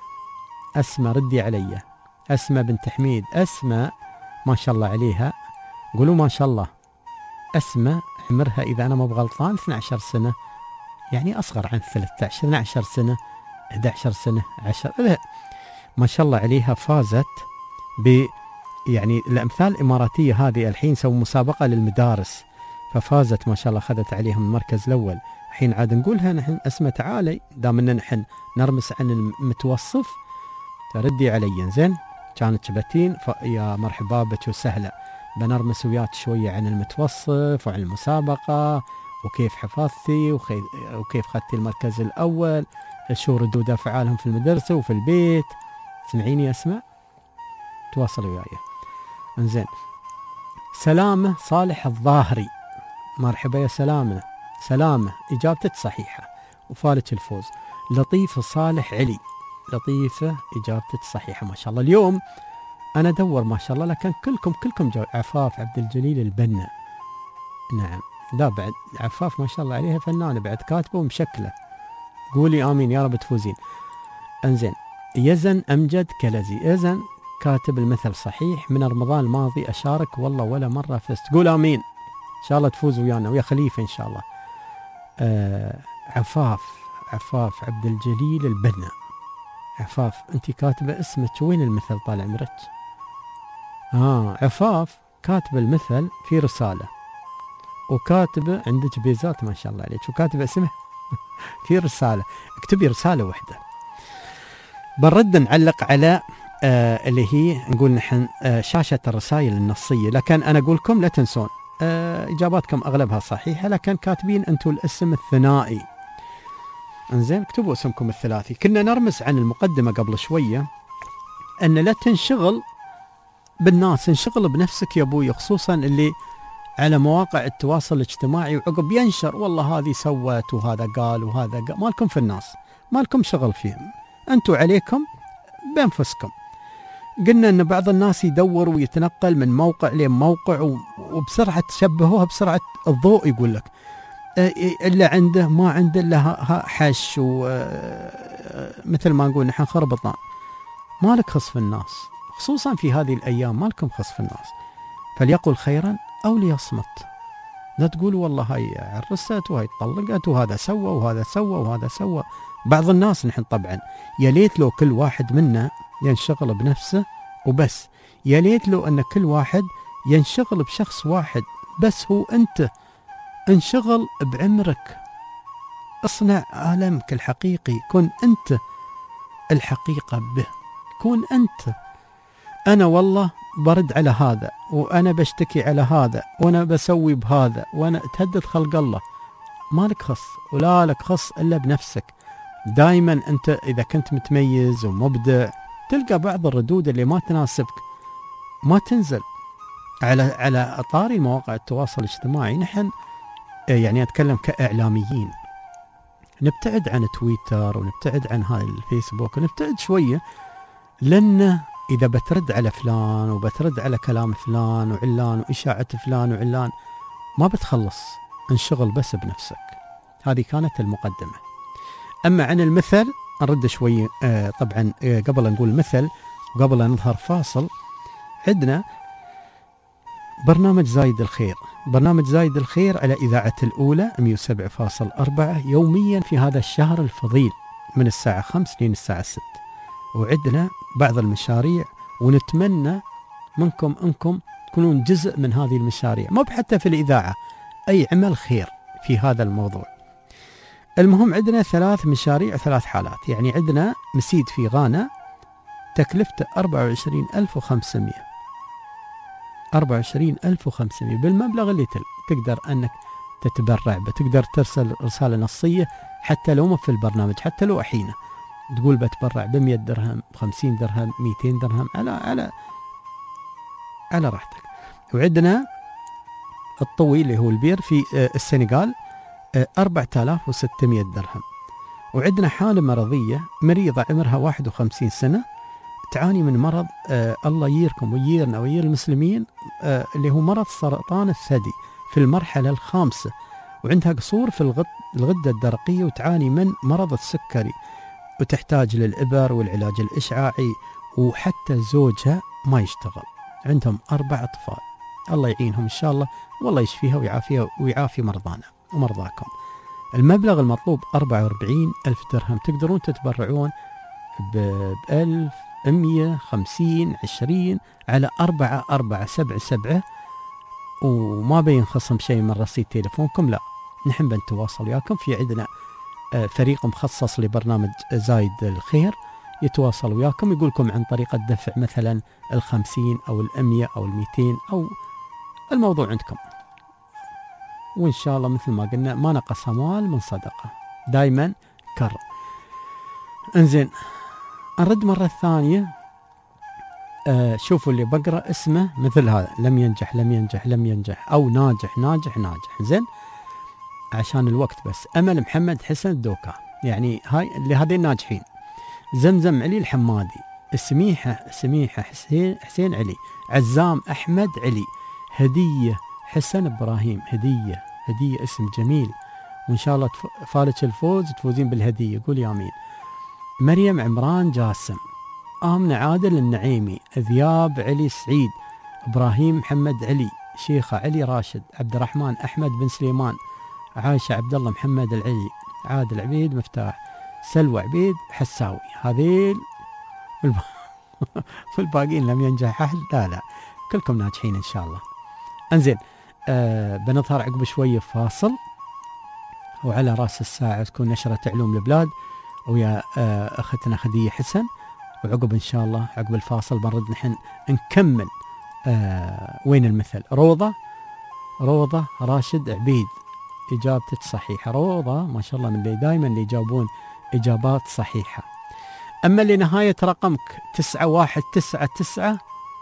أسماء ردي علي. أسماء بنت حميد. أسماء ما شاء الله عليها، قولوا ما شاء الله. أسماء عمرها إذا أنا ما بغلطان اثنتي عشرة سنة، يعني أصغر عن ثلاثة عشر، اثنتي عشرة سنة، إحدى عشرة سنة، عشرة، ما شاء الله عليها. فازت ب يعني الأمثال الإماراتية هذه الحين سووا مسابقة للمدارس، ففازت ما شاء الله، أخذت عليهم المركز الأول. الحين عاد نقولها نحن اسمه تعالي، دام إن نحن نرمس عن المتوصف تردي علي. زين، كانت شبتين يا مرحبا بك وسهلا، بنرمس وياك شوية عن المتوصف وعن المسابقة وكيف حفظتي وكيف خدتي المركز الأول، شو ردود أفعالهم في المدرسة وفي البيت. سمعيني أسماء، تواصلي وياي. انزين، سلامة صالح الظاهري. مرحبا يا سلامة. سلامة إجابتك صحيحة وفالك الفوز. لطيفة صالح علي. لطيفة إجابتك صحيحة ما شاء الله. اليوم أنا أدور ما شاء الله، لكن كلكم كلكم جو. عفاف عبد الجليل البنا. نعم، لا بعد عفاف ما شاء الله عليها فنانة، بعد كاتبة ومشكلة. قولي آمين يا رب تفوزين. انزين، يزن أمجد كلزي. يزن كاتب المثل صحيح. من رمضان الماضي أشارك والله ولا مرة فزت. قول آمين إن شاء الله تفوز ويانا ويا خليفة إن شاء الله. آه عفاف عفاف عبد الجليل البنا. عفاف انت كاتبه اسمك، وين المثل طال عمرك؟ اه عفاف كاتبه المثل في رساله، وكاتبه عندك بيزات ما شاء الله عليك، وكاتبه اسمه في رساله. اكتبي رساله واحده. بنرد نعلق على آه اللي هي نقول نحن آه شاشه الرسائل النصيه، لكن انا اقول لكم لا تنسون آه اجاباتكم اغلبها صحيحه، لكن كاتبين انتم الاسم الثنائي. انزين اكتبوا اسمكم الثلاثي. كنا نرمز عن المقدمه قبل شويه ان لا تنشغل بالناس، انشغل بنفسك يا ابوي، خصوصا اللي على مواقع التواصل الاجتماعي وعقب ينشر والله هذه سوت وهذا قال وهذا قال. مالكم في الناس، مالكم شغل فيهم، انتم عليكم بانفسكم. قلنا ان بعض الناس يدور ويتنقل من موقع لموقع وبسرعه تشبهوها بسرعه الضوء، يقول لك الا عنده ما عنده الا حش، ومثل ما نقول نحن خربطان. مالك خص في الناس، خصوصا في هذه الايام مالكم خص في الناس. فليقل خيرا او ليصمت. لا تقولوا والله هاي عرست وهاي طلقت وهذا سوى وهذا سوى وهذا سوى. بعض الناس نحن طبعا يا ليت لو كل واحد منا ينشغل بنفسه وبس، يا ليت لو ان كل واحد ينشغل بشخص واحد بس هو انت. انشغل بعمرك، اصنع عالمك الحقيقي، كن انت الحقيقة به، كون انت. انا والله برد على هذا، وانا بشتكي على هذا، وانا بسوي بهذا، وانا تهدد خلق الله. مالك خص ولا لك خص الا بنفسك. دائما انت اذا كنت متميز ومبدع تلقى بعض الردود اللي ما تناسبك ما تنزل على على اطاري مواقع التواصل الاجتماعي. نحن يعني اتكلم كاعلاميين نبتعد عن تويتر ونبتعد عن هاي الفيسبوك ونبتعد شويه، لان اذا بترد على فلان وبترد على كلام فلان وعلان واشاعه فلان وعلان ما بتخلص. انشغل بس بنفسك. هذه كانت المقدمه. اما عن المثل نرد شوي. آه طبعا آه قبل نقول المثل وقبل أن نظهر فاصل، عندنا برنامج زايد الخير. برنامج زايد الخير على إذاعة الأولى مئة وسبعة فاصلة أربعة يوميا في هذا الشهر الفضيل من الساعة خمسة لين الساعة ستة. وعندنا بعض المشاريع ونتمنى منكم أنكم تكونون جزء من هذه المشاريع، ما حتى في الإذاعة، أي عمل خير في هذا الموضوع. المهم عندنا ثلاث مشاريع ثلاث حالات. يعني عندنا مسيد في غانا تكلفته أربعة وعشرين ألف وخمسمئة أربعة وعشرين ألف وخمسمئة بالمبلغ اللي تقدر أنك تتبرع به. تقدر ترسل رسالة نصية حتى لو ما في البرنامج، حتى لو أحينا تقول بتبرع بمئة درهم، خمسين درهم، مئتين درهم، على على على راحتك. وعندنا الطوي اللي هو البير في السنغال أربعة آلاف وستمئة درهم. وعندنا حالة مرضية، مريضة عمرها واحد وخمسين سنة تعاني من مرض آه الله ييركم وييرنا ويير المسلمين، آه اللي هو مرض سرطان الثدي في المرحلة الخامسة، وعندها قصور في الغد الغدة الدرقية، وتعاني من مرض السكري، وتحتاج للإبر والعلاج الإشعاعي، وحتى زوجها ما يشتغل. عندهم أربع أطفال. الله يعينهم إن شاء الله، والله يشفيها ويعافيها ويعافي مرضانا ومرضاكم. المبلغ المطلوب أربعة وأربعين ألف درهم. تقدرون تتبرعون بألف، مية، خمسين، عشرين على أربعة أربعة سبعة سبعة، وما بينخصم شيء من رصيد تليفونكم. لا، نحن بنتواصل وياكم. في عندنا فريق مخصص لبرنامج زايد الخير يتواصل وياكم، يقول لكم عن طريقة دفع مثلا الخمسين أو الأمية أو الميتين، أو الموضوع عندكم. وإن شاء الله مثل ما قلنا ما نقص أموال من صدقة، دايما كرم. انزين نرد مرة ثانية. آه شوفوا اللي بقرأ اسمه مثل هذا، لم ينجح لم ينجح لم ينجح، أو ناجح ناجح ناجح. زين عشان الوقت بس. أمل محمد حسن الدوكا، يعني هاي اللي هذين ناجحين. زمزم علي الحمادي، سميحة سميحة حسين حسين علي، عزام أحمد علي، هدية حسن إبراهيم. هدية هدية اسم جميل، وإن شاء الله فالك الفوز تفوزين بالهدية، قول يا آمين. مريم عمران جاسم، آمنة عادل النعيمي، ذياب علي سعيد، إبراهيم محمد علي، شيخة علي راشد، عبد الرحمن أحمد بن سليمان، عائشة عبد الله محمد العلي، عادل عبيد مفتاح، سلوى عبيد حساوي، هذيل والباقيين لم ينجح أحد. لا لا كلكم ناجحين إن شاء الله. أنزين آه بنظهر عقب شوية فاصل، وعلى رأس الساعة تكون نشرة علوم البلاد ويا آه أختنا خديجة حسن، وعقب إن شاء الله عقب الفاصل بنرد نحن نكمل آه وين المثل. روضة روضة راشد عبيد إجابتك صحيحة. روضة ما شاء الله من اللي دائما اللي يجاوبون إجابات صحيحة. أما لنهاية رقمك تسعة واحد تسعة تسعة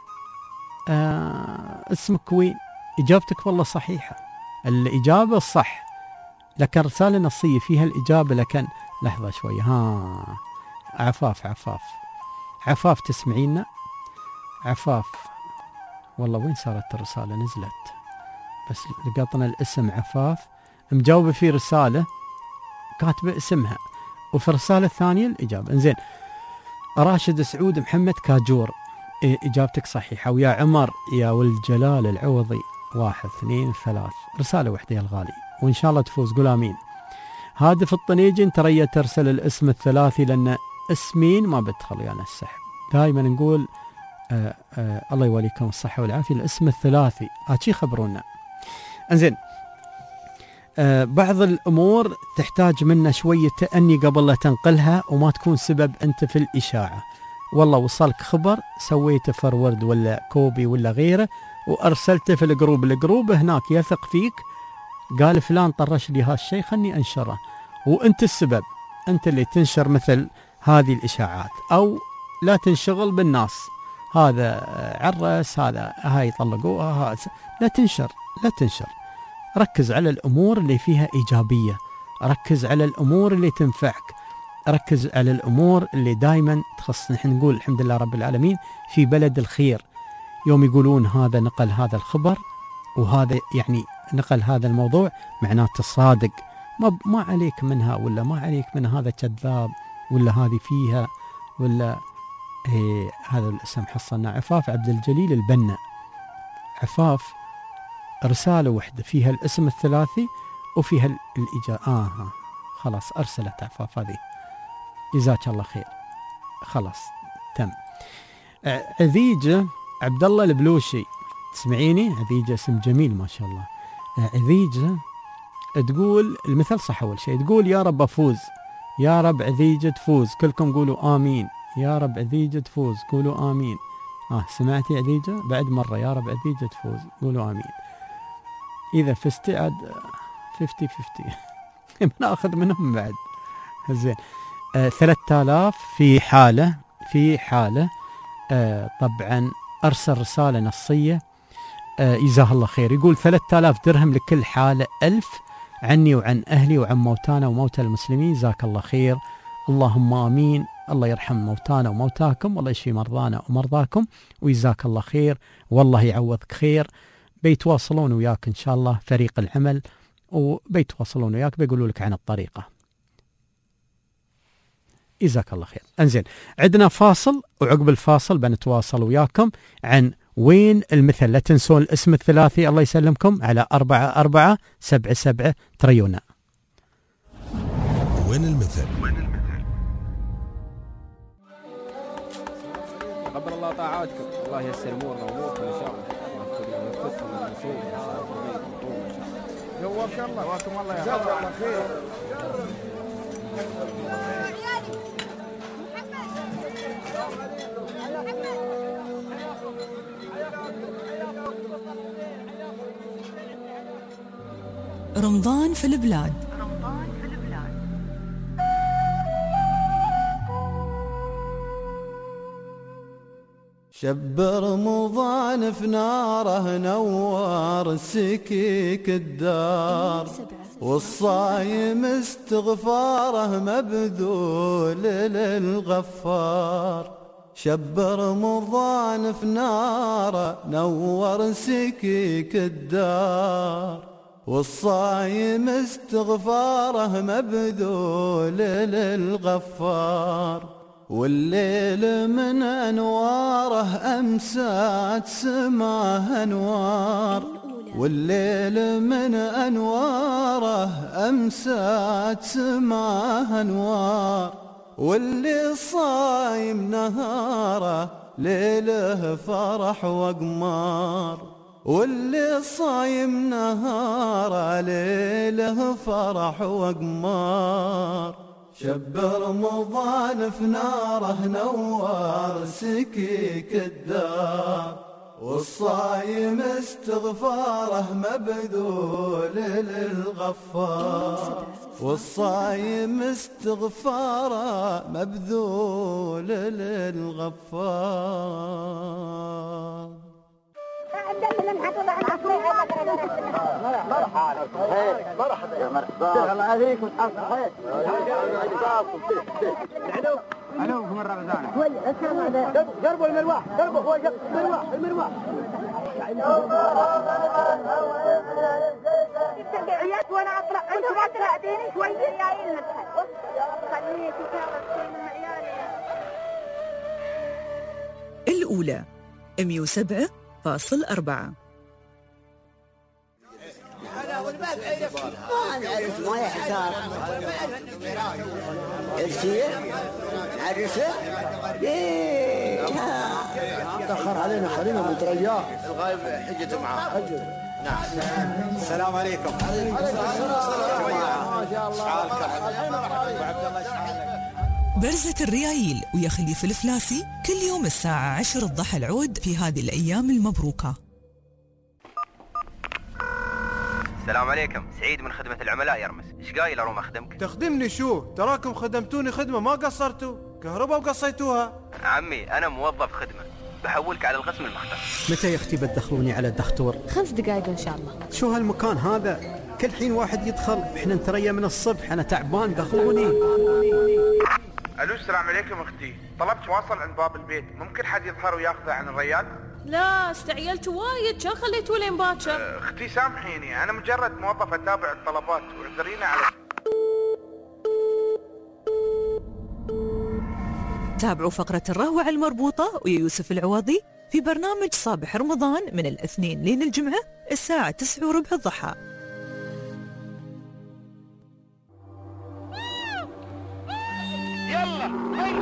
آه اسمك وين؟ إجابتك والله صحيحة، الإجابة الصح، لكن رسالة نصية فيها الإجابة، لكن لحظة شوي. ها عفاف عفاف عفاف تسمعينا؟ عفاف والله وين صارت الرسالة؟ نزلت بس لقطنا الاسم عفاف، مجاوبة في رسالة كاتبة اسمها وفي الرسالة الثانية الإجابة. انزين راشد سعود محمد كاجور إجابتك صحيحة. ويا عمر يا ولد جلال العوضي واحد اثنين ثلاث، رسالة واحدة يا الغالي وإن شاء الله تفوز. قول آمين. هادف الطنيجي ترى ترسل الاسم الثلاثي لأن اسمين ما بدخل يعني السحب. دائما نقول آآ آآ الله يوليكم الصحة والعافية، الاسم الثلاثي هاتشي خبرونا. انزين بعض الأمور تحتاج منا شوية تأني قبل لا تنقلها وما تكون سبب أنت في الإشاعة. والله وصلك خبر سويته فورورد ولا كوبي ولا غيره وأرسلته في الجروب، الجروب هناك يثق فيك قال فلان طرش لي هالشيء خلني أنشره، وأنت السبب، أنت اللي تنشر مثل هذه الإشاعات أو لا تنشغل بالناس. هذا عرس، هذا هاي طلقوها، هذا لا تنشر لا تنشر. ركز على الأمور اللي فيها إيجابية، ركز على الأمور اللي تنفعك، ركز على الأمور اللي دائما تخص. نحن نقول الحمد لله رب العالمين في بلد الخير. يوم يقولون هذا نقل هذا الخبر وهذا يعني نقل هذا الموضوع معناته صادق، ما ما عليك منها ولا ما عليك من هذا كذاب ولا هذه فيها ولا إيه. هذا الاسم حصلنا عفاف عبد الجليل البنا. عفاف رسالة واحدة فيها الاسم الثلاثي وفيها الإجابة. آه خلاص أرسلت عفاف هذه، جزاك الله خير. خلاص تم. عذيجة عبد الله البلوشي، تسمعيني؟ عذيجة اسم جميل ما شاء الله. عذيجة تقول المثل صح أول شيء، تقول يا رب أفوز، يا رب عذيجة تفوز. كلكم قولوا آمين. يا رب عذيجة تفوز، قولوا آمين. آه سمعتي عذيجة؟ بعد مرة يا رب عذيجة تفوز، قولوا آمين. إذا فزتي عاد خمسين خمسين بناخذ منهم بعد. زين آه ثلاثة آلاف في حالة في حالة آه طبعا أرسل رسالة نصية آه جزاه الله خير، يقول ثلاثة آلاف درهم لكل حالة، ألف عني وعن أهلي وعن موتانا وموتى المسلمين، جزاك الله خير. اللهم آمين. الله يرحم موتانا وموتاكم، والله يشفي مرضانا ومرضاكم، وجزاك الله خير، والله يعوضك خير. بيتواصلون وياك إن شاء الله فريق العمل، وبيتواصلون وياك بيقولوا لك عن الطريقة. جزاك الله خير. انزين عندنا فاصل، وعقب الفاصل بنتواصل وياكم عن وين المثل. لا تنسون الاسم الثلاثي. الله يسلمكم على أربعة أربعة سبعة سبعة تريونا. وين المثل؟ تقبل الله طاعاتكم، الله ييسر امورنا واموركم ان شاء الله. جواك الله جواكم الله يا جزاك الله خير. رمضان في البلاد. شب رمضان في ناره نور سكيك الدار، والصايم استغفاره مبذول للغفار. شب رمضان في ناره نور سكيك الدار، والصايم استغفاره مبذول للغفار. والليل من أنواره أمسات سماه أنوار، والليل من أنواره أمسات سماه أنوار، واللي صايم نهاره ليله فرح وقمار، واللي صايم نهاره ليله فرح وقمار. شب رمضان في ناره نوار سكيك الدار، والصايم استغفاره مبذول للغفار، والصايم استغفاره مبذول للغفار. مرحبا مرحبا يا مرحبا الله عليكم تحصل خير. علوكم الرمضان قربوا المروح قربوا هو المروح المروح التبعيات وانا اطلع انتم ما تساعديني شويه يا يلنا خليني الأولى مئة وسبعة فاصل أربعة. ما يحتار الشيء عرسه ايه تأخر علينا خلينا مترياه الغايب حجته معاه حجته. نعم. السلام عليكم. ما شاء الله. برزة الريايل ويا خليفة الفلاسي كل يوم الساعة عشر الضحى العود في هذه الأيام المبروكة. السلام عليكم، سعيد من خدمة العملاء يرمس، ايش قايل اروم اخدمك؟ تخدمني شو؟ تراكم خدمتوني خدمة ما قصرتوا، كهرباء وقصيتوها. عمي انا موظف خدمة، بحولك على القسم المختص. متى يا اختي بتدخلوني على الدكتور؟ خمس دقائق ان شاء الله. شو هالمكان هذا؟ كل حين واحد يدخل، احنا نتريا من الصبح، انا تعبان دخلوني. الو السلام عليكم اختي، طلبت واصل عند باب البيت، ممكن حد يظهر وياخذه عن الريال؟ لا استعجلت وايد، كان خليته لين باكر. اختي سامحيني، انا مجرد موظف اتابع الطلبات واعذريني على. تابعوا فقرة الروعة المربوطة ويا يوسف العوضي في برنامج صباح رمضان من الاثنين لين الجمعة الساعة تسعة وربع الضحى. يلا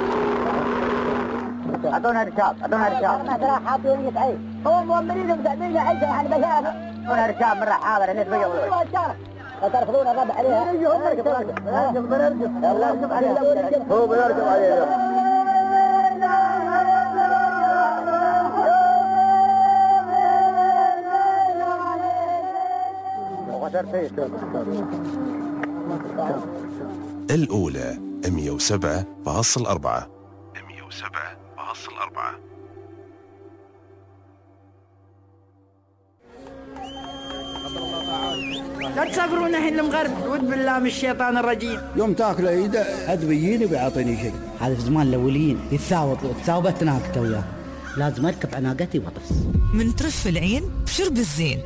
اعطونا ركاب اعطونا ركاب ترى حاطين يتعي هو مؤمنين ومساعدين عيشه يعني بشار اعطونا ركاب من رحابه اللي تبقى لا ترفضون الربع عليها نرجو نرجو نرجو يلا نرجو عليها هو بيرجو عليها. الأولى مئة وسبعة فاصل أربعة. مئة وسبعة فاصل أربعة. لا تسافرون الحين المغرب، ود بالله من الشيطان الرجيم. يوم تاكل ايده حد بيجيني بيعطيني شيء. هذا في زمان الاوليين يتساوط تساوبت ناقته وياه، لازم اركب على ناقتي واطس. من ترف العين بشرب الزين.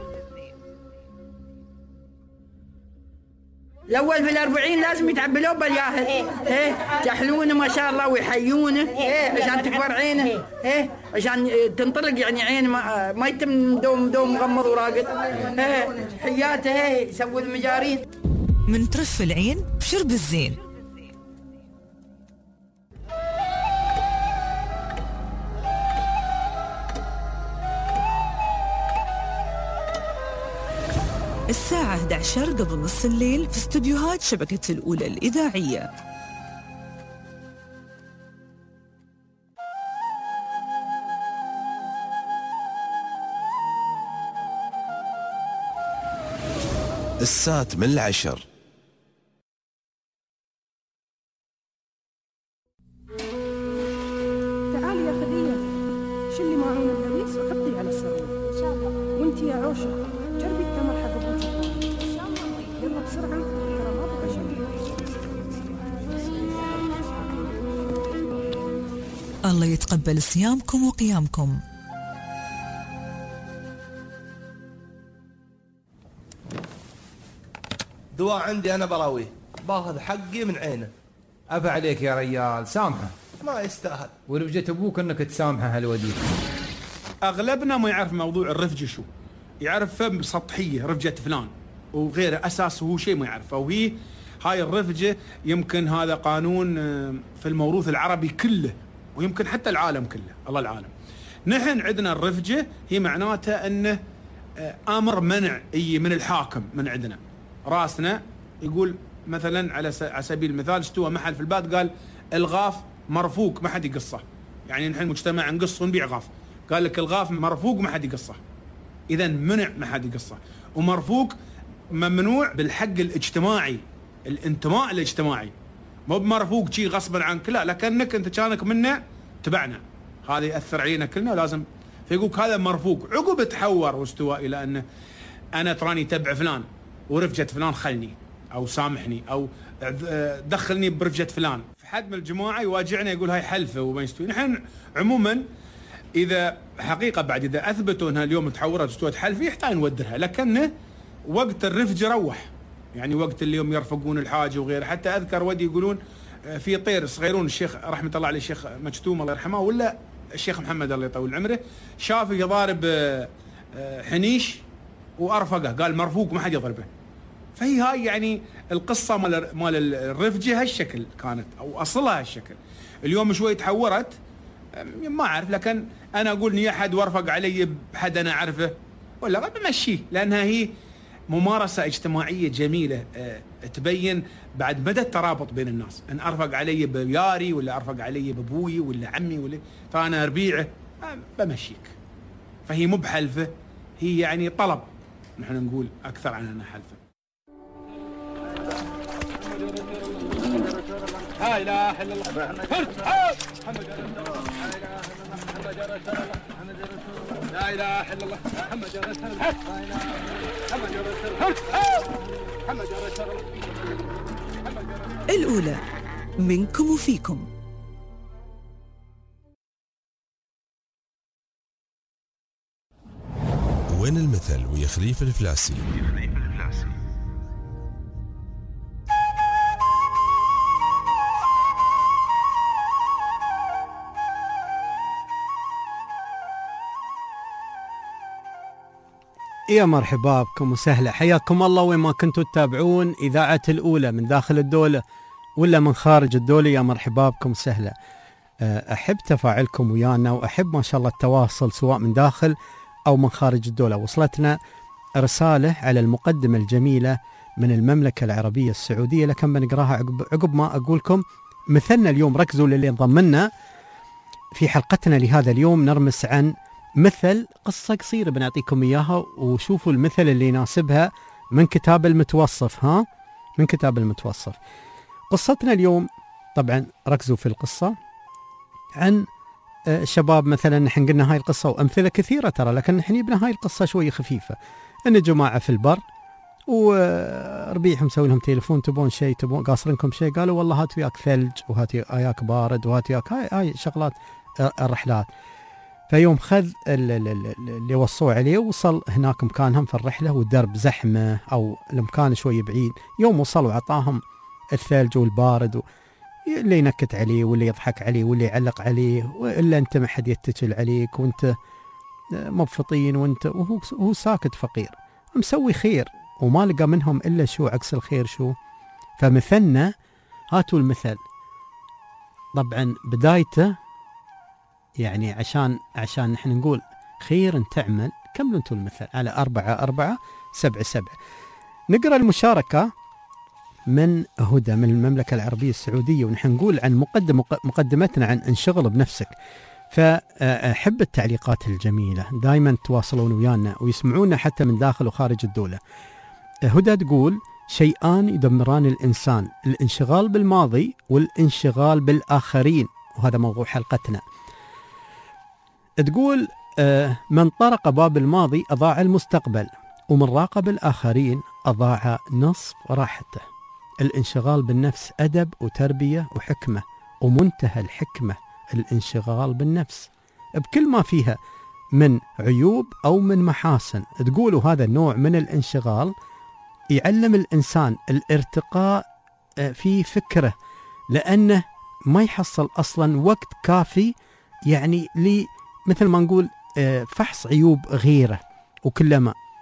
الاول في الأربعين لازم يتعبلوا بالياهل، ايه يحلونه ما شاء الله ويحيونه، ايه عشان تكبر عينه، ايه عشان تنطلق يعني عين ما, ما يتم دوم دوم مغمض وراقد، ايه حياته ايه يسوي المجارين. من ترف العين بشرب الزين. الساعة إحدى عشر قبل نص الليل في استوديوهات شبكة الأولى الإذاعية. السات من العشر. تعالي يا خديجة، شلي معون القميص وحطيه على السرير. إن شاء الله. وأنتي يا عوشة جربي التمر حق أبوك. إن شاء الله. يلا بسرعة ترى ما بقى شيء. الله يتقبل صيامكم وقيامكم. دواء عندي أنا براويه، باخذ حقي من عينه. أبا عليك يا ريال، سامحه. ما يستاهل. ولو جيت أبوك أنك تسامحه هالوديع. أغلبنا ما يعرف موضوع الرفج شو. يعرفها سطحيه، رفجه فلان وغيره، اساس هو شيء ما يعرفه. وهي هاي الرفجه يمكن هذا قانون في الموروث العربي كله، ويمكن حتى العالم كله، الله العالم. نحن عندنا الرفجه هي معناتها انه امر منع اي من الحاكم. من عندنا راسنا يقول مثلا على سبيل المثال استوى محل في البلد قال الغاف مرفوق ما حد يقصه، يعني نحن مجتمع نقص ونبيع غاف، قال لك الغاف مرفوق ما حد يقصه، اذا منع ما حد يقصه. ومرفوق ممنوع بالحق الاجتماعي، الانتماء الاجتماعي، مو بمرفوق شيء غصبا عنك، لا، لكنك انت كانك منا تبعنا، هذا ياثر علينا كلنا لازم. فيقولك هذا مرفوق. عقب تحور واستوى الى انه انا تراني تبع فلان ورفجه فلان خلني او سامحني او دخلني برفجه فلان. في حد من الجماعه يواجعنا يقول هاي حلفه وما يستوي. نحن عموما اذا حقيقه بعد اذا اثبتوا انها اليوم تحورت واستوت حلفه يحتاج نودرها، لكنه وقت الرفج روح، يعني وقت اليوم يرفقون الحاجه وغيره. حتى اذكر ودي يقولون في طير صغيرون، الشيخ رحمه الله عليه الشيخ مجتوم الله يرحمه ولا الشيخ محمد الله يطول عمره، شافه يضارب حنيش وارفقه، قال مرفوق ما حد يضربه. فهي هاي يعني القصه مال مال الرفجه هالشكل كانت، او اصلها هالشكل. اليوم شوي تحورت ما اعرف، لكن انا اقول اني احد وارفق علي بحد انا اعرفه ولا ما بمشيه، لانها هي ممارسه اجتماعيه جميله تبين بعد مدى الترابط بين الناس. ان ارفق علي بياري ولا ارفق علي بابوي ولا عمي ولا ترى انا ربيعه بمشيك. فهي مو بحلفه، هي يعني طلب، نحن نقول اكثر عن انها حلفه. لا اله الا الله محمد رسول الله، لا اله الا الله محمد رسول الله، محمد رسول الله، محمد رسول الله. الأولى منكم وفيكم. وين المثل ويا خليفة الفلاسي؟ يا مرحبا بكم وسهلا، حياكم الله وين ما كنتوا تتابعون إذاعة الأولى من داخل الدولة ولا من خارج الدولة. يا مرحبا بكم وسهلا. أحب تفاعلكم ويانا، وأحب ما شاء الله التواصل سواء من داخل أو من خارج الدولة. وصلتنا رسالة على المقدمة الجميلة من المملكة العربية السعودية، لكن بنقراها عقب, عقب ما أقولكم مثلنا اليوم. ركزوا للي انضمنا في حلقتنا لهذا اليوم، نرمس عن مثل قصة قصيرة بنعطيكم إياها، وشوفوا المثل اللي يناسبها من كتاب المتوصف. ها من كتاب المتوصف. قصتنا اليوم طبعا ركزوا في القصة عن شباب. مثلا نحن قلنا هاي القصة وأمثلة كثيرة ترى، لكن نحن يبنى هاي القصة شوية خفيفة. إن جماعة في البر وربيعهم مسوي لهم تليفون، تبون شيء، تبون قاصرينكم شيء، قالوا والله هات وياك ثلج وهات وياك بارد وهات وياك هاي هاي شغلات الرحلات. فيوم خذ اللي وصوه عليه وصل هناك مكانهم في الرحلة، والدرب زحمة أو المكان شوي بعيد. يوم وصلوا عطاهم الثلج والبارد، و... اللي ينكت عليه واللي يضحك عليه واللي يعلق عليه، وإلا أنت ما حد يتكل عليك وأنت مبفطين وأنت وهو هو ساكت فقير مسوي خير، وما لقى منهم إلا شو عكس الخير شو. فمثلنا هاتوا المثل طبعا بدايته يعني عشان عشان نحن نقول خير تعمل. كملوا انتم المثل على أربعة أربعة سبعة سبعة. نقرأ المشاركة من هدى من المملكة العربية السعودية، ونحن نقول عن مقدم مقدمتنا عن انشغل بنفسك. فأحب التعليقات الجميلة، دائما تواصلون ويانا ويسمعونا حتى من داخل وخارج الدولة. هدى تقول شيئان يدمران الإنسان، الانشغال بالماضي والانشغال بالآخرين، وهذا موضوع حلقتنا. تقول من طرق باب الماضي أضاع المستقبل، ومن راقب الآخرين أضاع نصف راحته. الانشغال بالنفس أدب وتربية وحكمة، ومنتهى الحكمة الانشغال بالنفس بكل ما فيها من عيوب أو من محاسن. تقولوا هذا النوع من الانشغال يعلم الإنسان الارتقاء في فكره، لأنه ما يحصل أصلا وقت كافي يعني لي مثل ما نقول فحص عيوب غيره. وكلما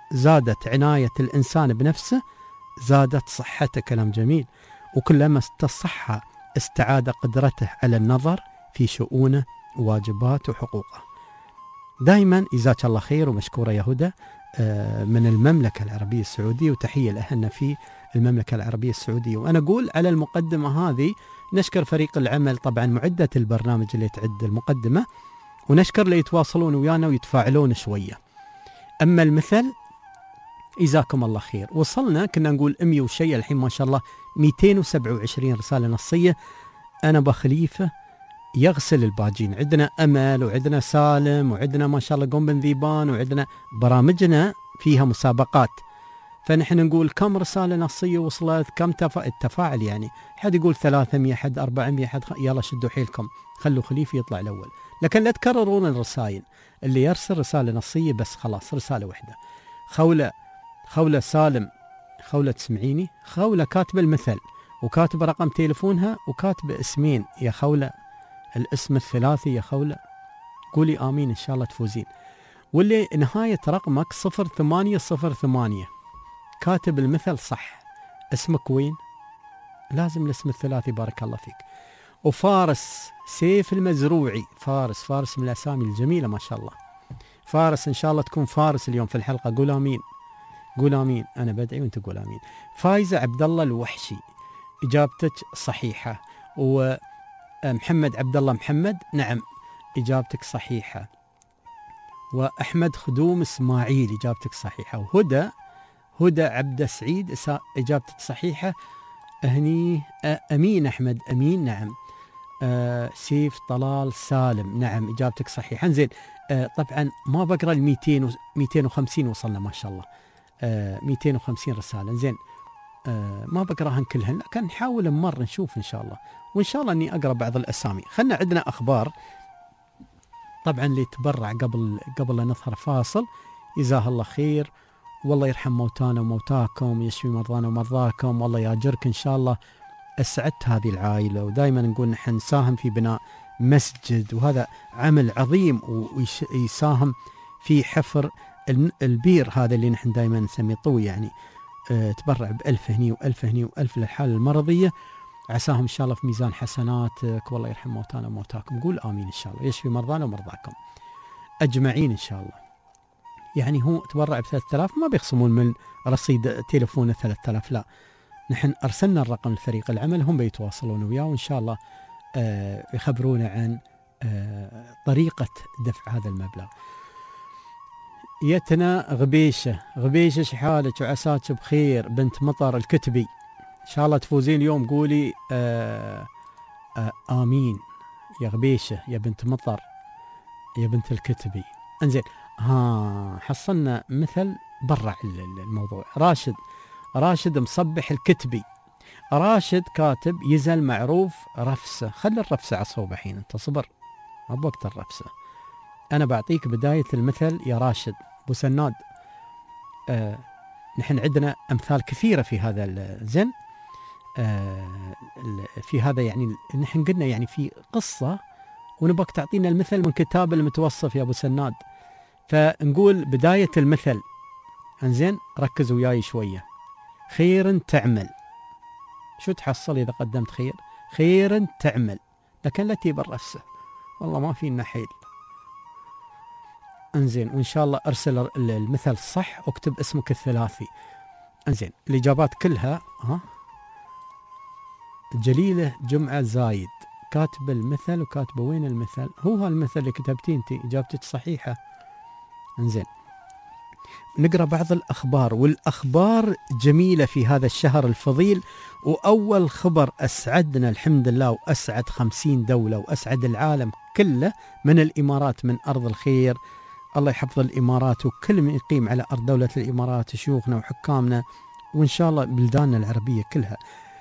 زادت عناية الإنسان بنفسه زادت صحته. كلام جميل. وكلما استصح استعاد قدرته على النظر في شؤونه وواجباته وحقوقه. دائما جزاك الله خير ومشكورة يا هدى من المملكة العربية السعودية، وتحية لأهلنا في المملكة العربية السعودية. وأنا أقول على المقدمة هذه نشكر فريق العمل طبعا معدة البرنامج اللي تعد المقدمة، ونشكر اللي يتواصلون ويانا ويتفاعلون شوية. أما المثل جزاكم الله خير. وصلنا كنا نقول مية وشيء، الحين ما شاء الله مئتين وسبعة وعشرين رسالة نصية. أنا بخليفة يغسل الباجين، عندنا أمل وعندنا سالم وعندنا ما شاء الله قوم بن ذيبان، وعندنا برامجنا فيها مسابقات، فنحن نقول كم رسالة نصية وصلت، كم تفا... التفاعل يعني. حد يقول ثلاثمية، حد أربعمية، حد خ... يلا شدوا حيلكم خلوا خليفة يطلع الأول. لكن لا تكررون الرسائل، اللي يرسل رسالة نصية بس خلاص رسالة واحدة. خولة خولة سالم، خولة تسمعيني؟ خولة كاتبة المثل وكاتبة رقم تليفونها وكاتبة اسمين. يا خولة الاسم الثلاثي يا خولة، قولي آمين إن شاء الله تفوزين. واللي نهاية رقمك صفر ثمانية صفر ثمانية كاتب المثل صح، اسمك وين؟ لازم الاسم الثلاثي. بارك الله فيك. وفارس سيف المزروعي، فارس فارس من الأسامي الجميلة ما شاء الله. فارس إن شاء الله تكون فارس اليوم في الحلقة. قول آمين، قول آمين، أنا بدعي وأنت قول آمين. فايزة عبد الله الوحشي إجابتك صحيحة. ومحمد عبد الله محمد نعم إجابتك صحيحة. وأحمد خدوم إسماعيل إجابتك صحيحة. وهدى هدى عبد سعيد إجابتك صحيحة. هني أمين أحمد أمين نعم. آه سيف طلال سالم نعم إجابتك صحيحة. زين آه طبعا ما بقرأ ال مئتين وخمسين وصلنا ما شاء الله. آه مئتين وخمسين رسالة. زين آه ما بقراهن كلهن، لكن نحاول مر نشوف إن شاء الله، وإن شاء الله أني أقرأ بعض الأسامي. خلنا عندنا أخبار طبعا اللي تبرع قبل قبل لا نظهر فاصل جزاه الله خير، والله يرحم موتانا وموتاكم، يشفي مرضانا ومرضاكم، والله ياجرك إن شاء الله. أسعدت هذه العائلة، ودائما نقول نحن نساهم في بناء مسجد، وهذا عمل عظيم، ويساهم في حفر البير هذا اللي نحن دائما نسميه طوي يعني. أه تبرع بألف هني وألف هني وألف للحالة المرضية، عساهم إن شاء الله في ميزان حسناتك، والله يرحم موتانا وموتاكم. قول آمين إن شاء الله، يشفي مرضانا ومرضاكم أجمعين إن شاء الله. يعني هو تبرع ب ثلاثة آلاف، ما بيخصمون من رصيد تليفونه ثلاثة آلاف، لا، نحن أرسلنا الرقم لفريق العمل، هم بيتواصلون وياه، وإن شاء الله آه يخبرونا عن آه طريقة دفع هذا المبلغ. يتنا غبيشة غبيشة شحالك وعساك بخير، بنت مطر الكتبي، إن شاء الله تفوزين اليوم. قولي آه آه آمين يا غبيشة يا بنت مطر يا بنت الكتبي. انزين ها حصلنا مثل برع الموضوع. راشد راشد مصبح الكتبي، راشد كاتب يزل معروف رفسة. خلي الرفسة عصوبة حين انت صبر، ما بوقت الرفسة. انا بعطيك بداية المثل يا راشد. ابو سناد آه نحن عندنا امثال كثيرة في هذا الزن آه في هذا، يعني نحن قلنا يعني في قصة ونبقى تعطينا المثل من كتاب المتوصف يا ابو سناد. فنقول بداية المثل، انزين ركزوا وياي شوية. خيرا تعمل، شو تحصل إذا قدمت خير؟ خيرا تعمل، لكن لا تجيب الرفسة، والله ما في لنا حيل. انزين وإن شاء الله أرسل المثل صح، واكتب اسمك الثلاثي. انزين الإجابات كلها ها. جليلة جمعة زايد كاتبة المثل، وكاتبة وين المثل؟ هو المثل اللي كتبتيه انت، إجابتك صحيحة. انزين نقرأ بعض الأخبار، والأخبار جميلة في هذا الشهر الفضيل. وأول خبر أسعدنا الحمد لله، وأسعد خمسين دولة، وأسعد العالم كله، من الإمارات، من أرض الخير. الله يحفظ الإمارات وكل من يقيم على أرض دولة الإمارات، شيوخنا وحكامنا، وإن شاء الله بلداننا العربية كلها.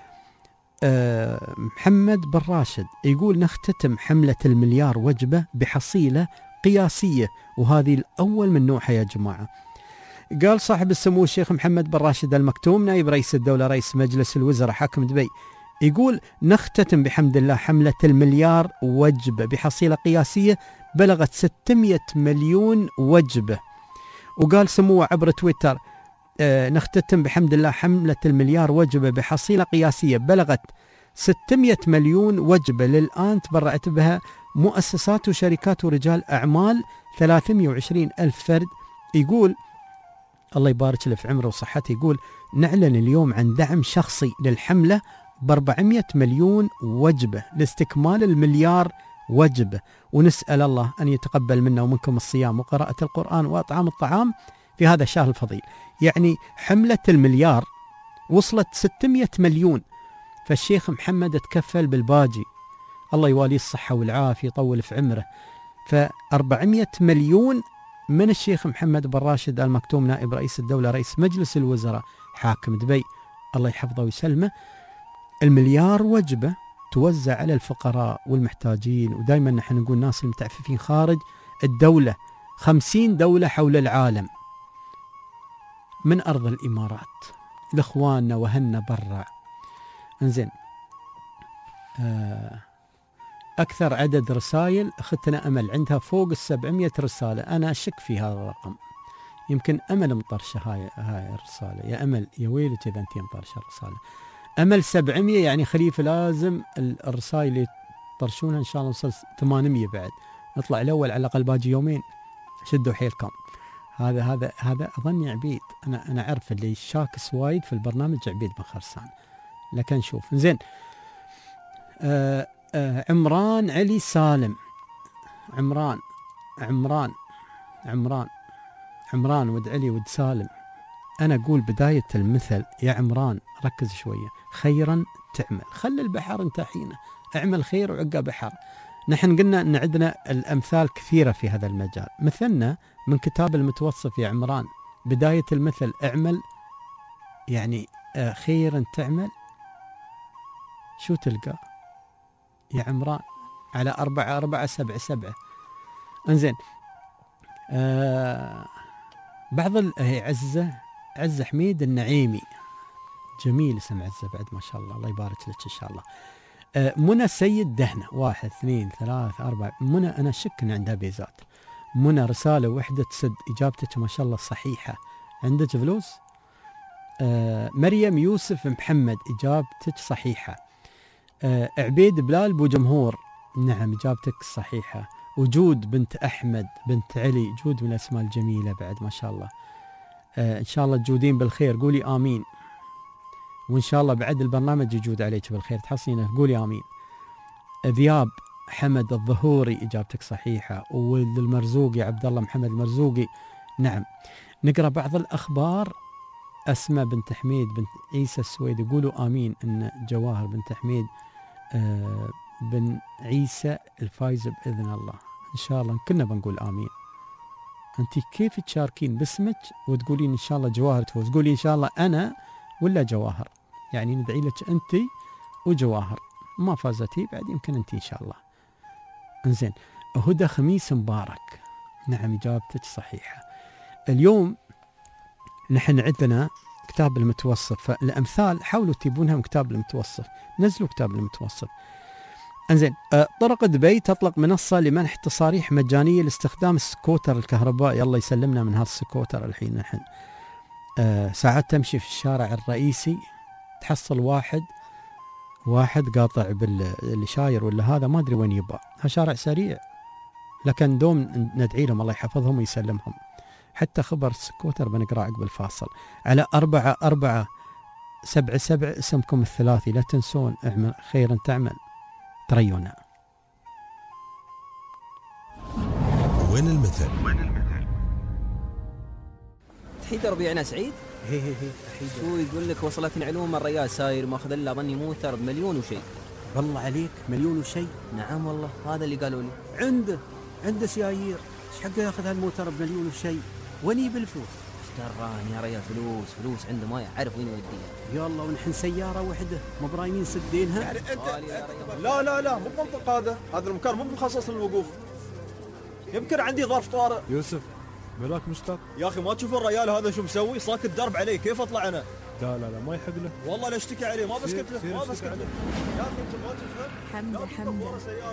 أه محمد بن راشد يقول نختتم حملة المليار وجبة بحصيلة قياسية، وهذه الأول من نوعها يا جماعة. قال صاحب السمو الشيخ محمد بن راشد المكتوم نائب رئيس الدولة رئيس مجلس الوزراء حاكم دبي، يقول نختتم بحمد الله حملة المليار وجبة بحصيلة قياسية بلغت ستمئة مليون وجبة، وقال سموه عبر تويتر آه نختتم بحمد الله حملة المليار وجبة بحصيلة قياسية بلغت ستمائة مليون وجبة للآن تبرعت بها مؤسسات وشركات ورجال أعمال ثلاثمائة وعشرين ألف فرد. يقول الله يبارك له في عمره وصحته، يقول نعلن اليوم عن دعم شخصي للحملة بأربعمائة مليون وجبة لاستكمال المليار وجبة، ونسأل الله أن يتقبل منا ومنكم الصيام وقراءة القرآن وأطعام الطعام في هذا الشهر الفضيل. يعني حملة المليار وصلت ستمائة مليون، فالشيخ محمد تكفل بالباجي، الله يواليه الصحة والعافية يطول في عمره. فأربعمائة مليون من الشيخ محمد بن راشد آل مكتوم نائب رئيس الدولة رئيس مجلس الوزراء حاكم دبي الله يحفظه ويسلمه. المليار وجبة توزع على الفقراء والمحتاجين، ودائما نحن نقول الناس المتعففين خارج الدولة، خمسين دولة حول العالم من أرض الإمارات لإخواننا وهنا برا. انزين آه أكثر عدد رسائل أختنا أمل عندها فوق السبعمائة رسالة، أنا أشك في هذا الرقم، يمكن أمل مطرشة هاي هاي الرسالة. يا أمل يا ويلك إذا أنت مطرشة الرسالة. أمل سبعمائة يعني خليفة لازم الرسائل اللي يطرشونها إن شاء الله نوصل ثمانمائة بعد، نطلع الأول على الأقل باجي يومين، شدوا حيلكم. هذا هذا هذا أظني عبيد، أنا أنا أعرف اللي شاكس وايد في البرنامج عبيد بن خرسان، لكن نشوف. زين آه آه عمران علي سالم، عمران عمران عمران عمران ود علي ود سالم. أنا أقول بداية المثل يا عمران ركز شوية، خيرا تعمل، خلي البحر انت حينه، اعمل خير وعقى بحر. نحن قلنا أن عندنا الأمثال كثيرة في هذا المجال، مثلنا من كتاب المتوصف يا عمران بداية المثل اعمل يعني آه خيرا تعمل، شو تلقى يا عمران على أربعة أربعة سبعة سبعة. انزين آه بعض هي عزة عزة حميد النعيمي، جميل اسم عزة بعد ما شاء الله، الله يبارك لك إن شاء الله. آه منى سيد دهنة، واحد اثنين ثلاث أربعة. منى أنا شك إن عندها بيزات. منى رسالة وحدة تسد، إجابتك ما شاء الله صحيحة. عندك فلوس؟ آه مريم يوسف محمد، إجابتك صحيحة. آه عبيد بلال بو جمهور، نعم إجابتك صحيحة. وجود بنت أحمد بنت علي، جود من الأسماء الجميلة بعد ما شاء الله. آه إن شاء الله تجودين بالخير، قولي آمين، وإن شاء الله بعد البرنامج يجود عليك بالخير تحصينه، قولي آمين. ذياب حمد الظهوري، إجابتك صحيحة. وولد المرزوقي عبد الله محمد المرزوقي، نعم. نقرأ بعض الأخبار. أسماء بنت حميد بنت عيسى السويدي، قولوا آمين إن جواهر بنت حميد آه بن عيسى الفايزة بإذن الله، إن شاء الله كنا بنقول آمين. أنت كيف تشاركين باسمك وتقولين إن شاء الله جواهر تفوز؟ قولي إن شاء الله أنا ولا جواهر، يعني ندعي لك أنت وجواهر، ما فازتي بعد يمكن أنت إن شاء الله. انزين هدى خميس مبارك، نعم إجابتك صحيحة. اليوم نحن عندنا كتاب المتوصف، فالأمثال حاولوا تجيبونها من كتاب المتوصف، نزلوا كتاب المتوصف. انزين أه طرق دبي تطلق منصة لمنح تصاريح مجانية لاستخدام السكوتر الكهربائي، الله يسلمنا من هذا السكوتر. الحين نحن أه ساعات تمشي في الشارع الرئيسي تحصل واحد واحد قاطع باللي شاير ولا هذا ما أدري وين يبقى، ها شارع سريع، لكن دوم ندعي لهم الله يحفظهم ويسلمهم. حتى خبر السكوتر بنقرأ عقب الفاصل على أربعة أربعة سبعة سبعة، اسمكم الثلاثي لا تنسون، اعمل خيرا تعمل تريونا. وين المثل؟ تحيد ربيعنا سعيد؟ هي هي هي تحيد. شو يقول لك وصلتني علوم الريال ساير ماخذ له ظني موتر بمليون وشيء. والله عليك مليون وشيء؟ نعم والله هذا اللي قالوا لي. عنده عنده سيايير، ايش حقه ياخذ هالموتر بمليون وشيء؟ وين يجيب الفلوس؟ اشتراني يا ريال فلوس فلوس عنده ما يعرف وين يوديها. يلا ونحن سيارة واحدة مو برايمين سدينها. يعني انت لا لا لا مو بمنطق هذا، هذا المكان مو مخصص للوقوف. يمكن عندي ظرف طارئ. يوسف بلاك مشتاق. يا اخي ما تشوف الرجال هذا شو مسوي؟ ساكت درب علي، كيف اطلع انا؟ لا لا لا ما يحق له. والله لا اشتكي عليه، ما بسكت له، ما بسكت له. يا اخي انت ما تفهم. حمده حمده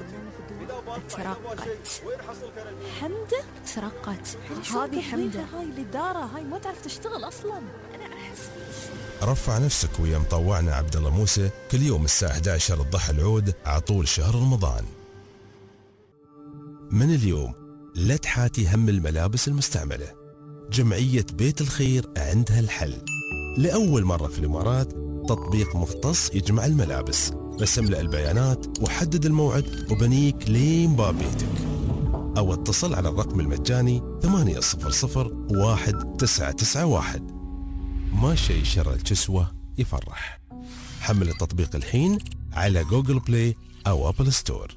ترقت. حمده ترقت. هذه حمده هاي الاداره هاي ما تعرف تشتغل اصلا. انا احس رفع نفسك ويا مطوعنا عبد الله موسى كل يوم الساعة إحدى عشر الضحى العود عطول شهر رمضان. من اليوم لا تحاتي هم الملابس المستعملة. جمعية بيت الخير عندها الحل. لأول مرة في الإمارات تطبيق مختص يجمع الملابس. بس املأ البيانات وحدد الموعد وبنيك لين باب بيتك. أو اتصل على الرقم المجاني ثمانية صفر صفر واحد تسعة تسعة واحد. ما شيء شر الكسوة يفرح. حمل التطبيق الحين على جوجل بلاي أو أبل ستور.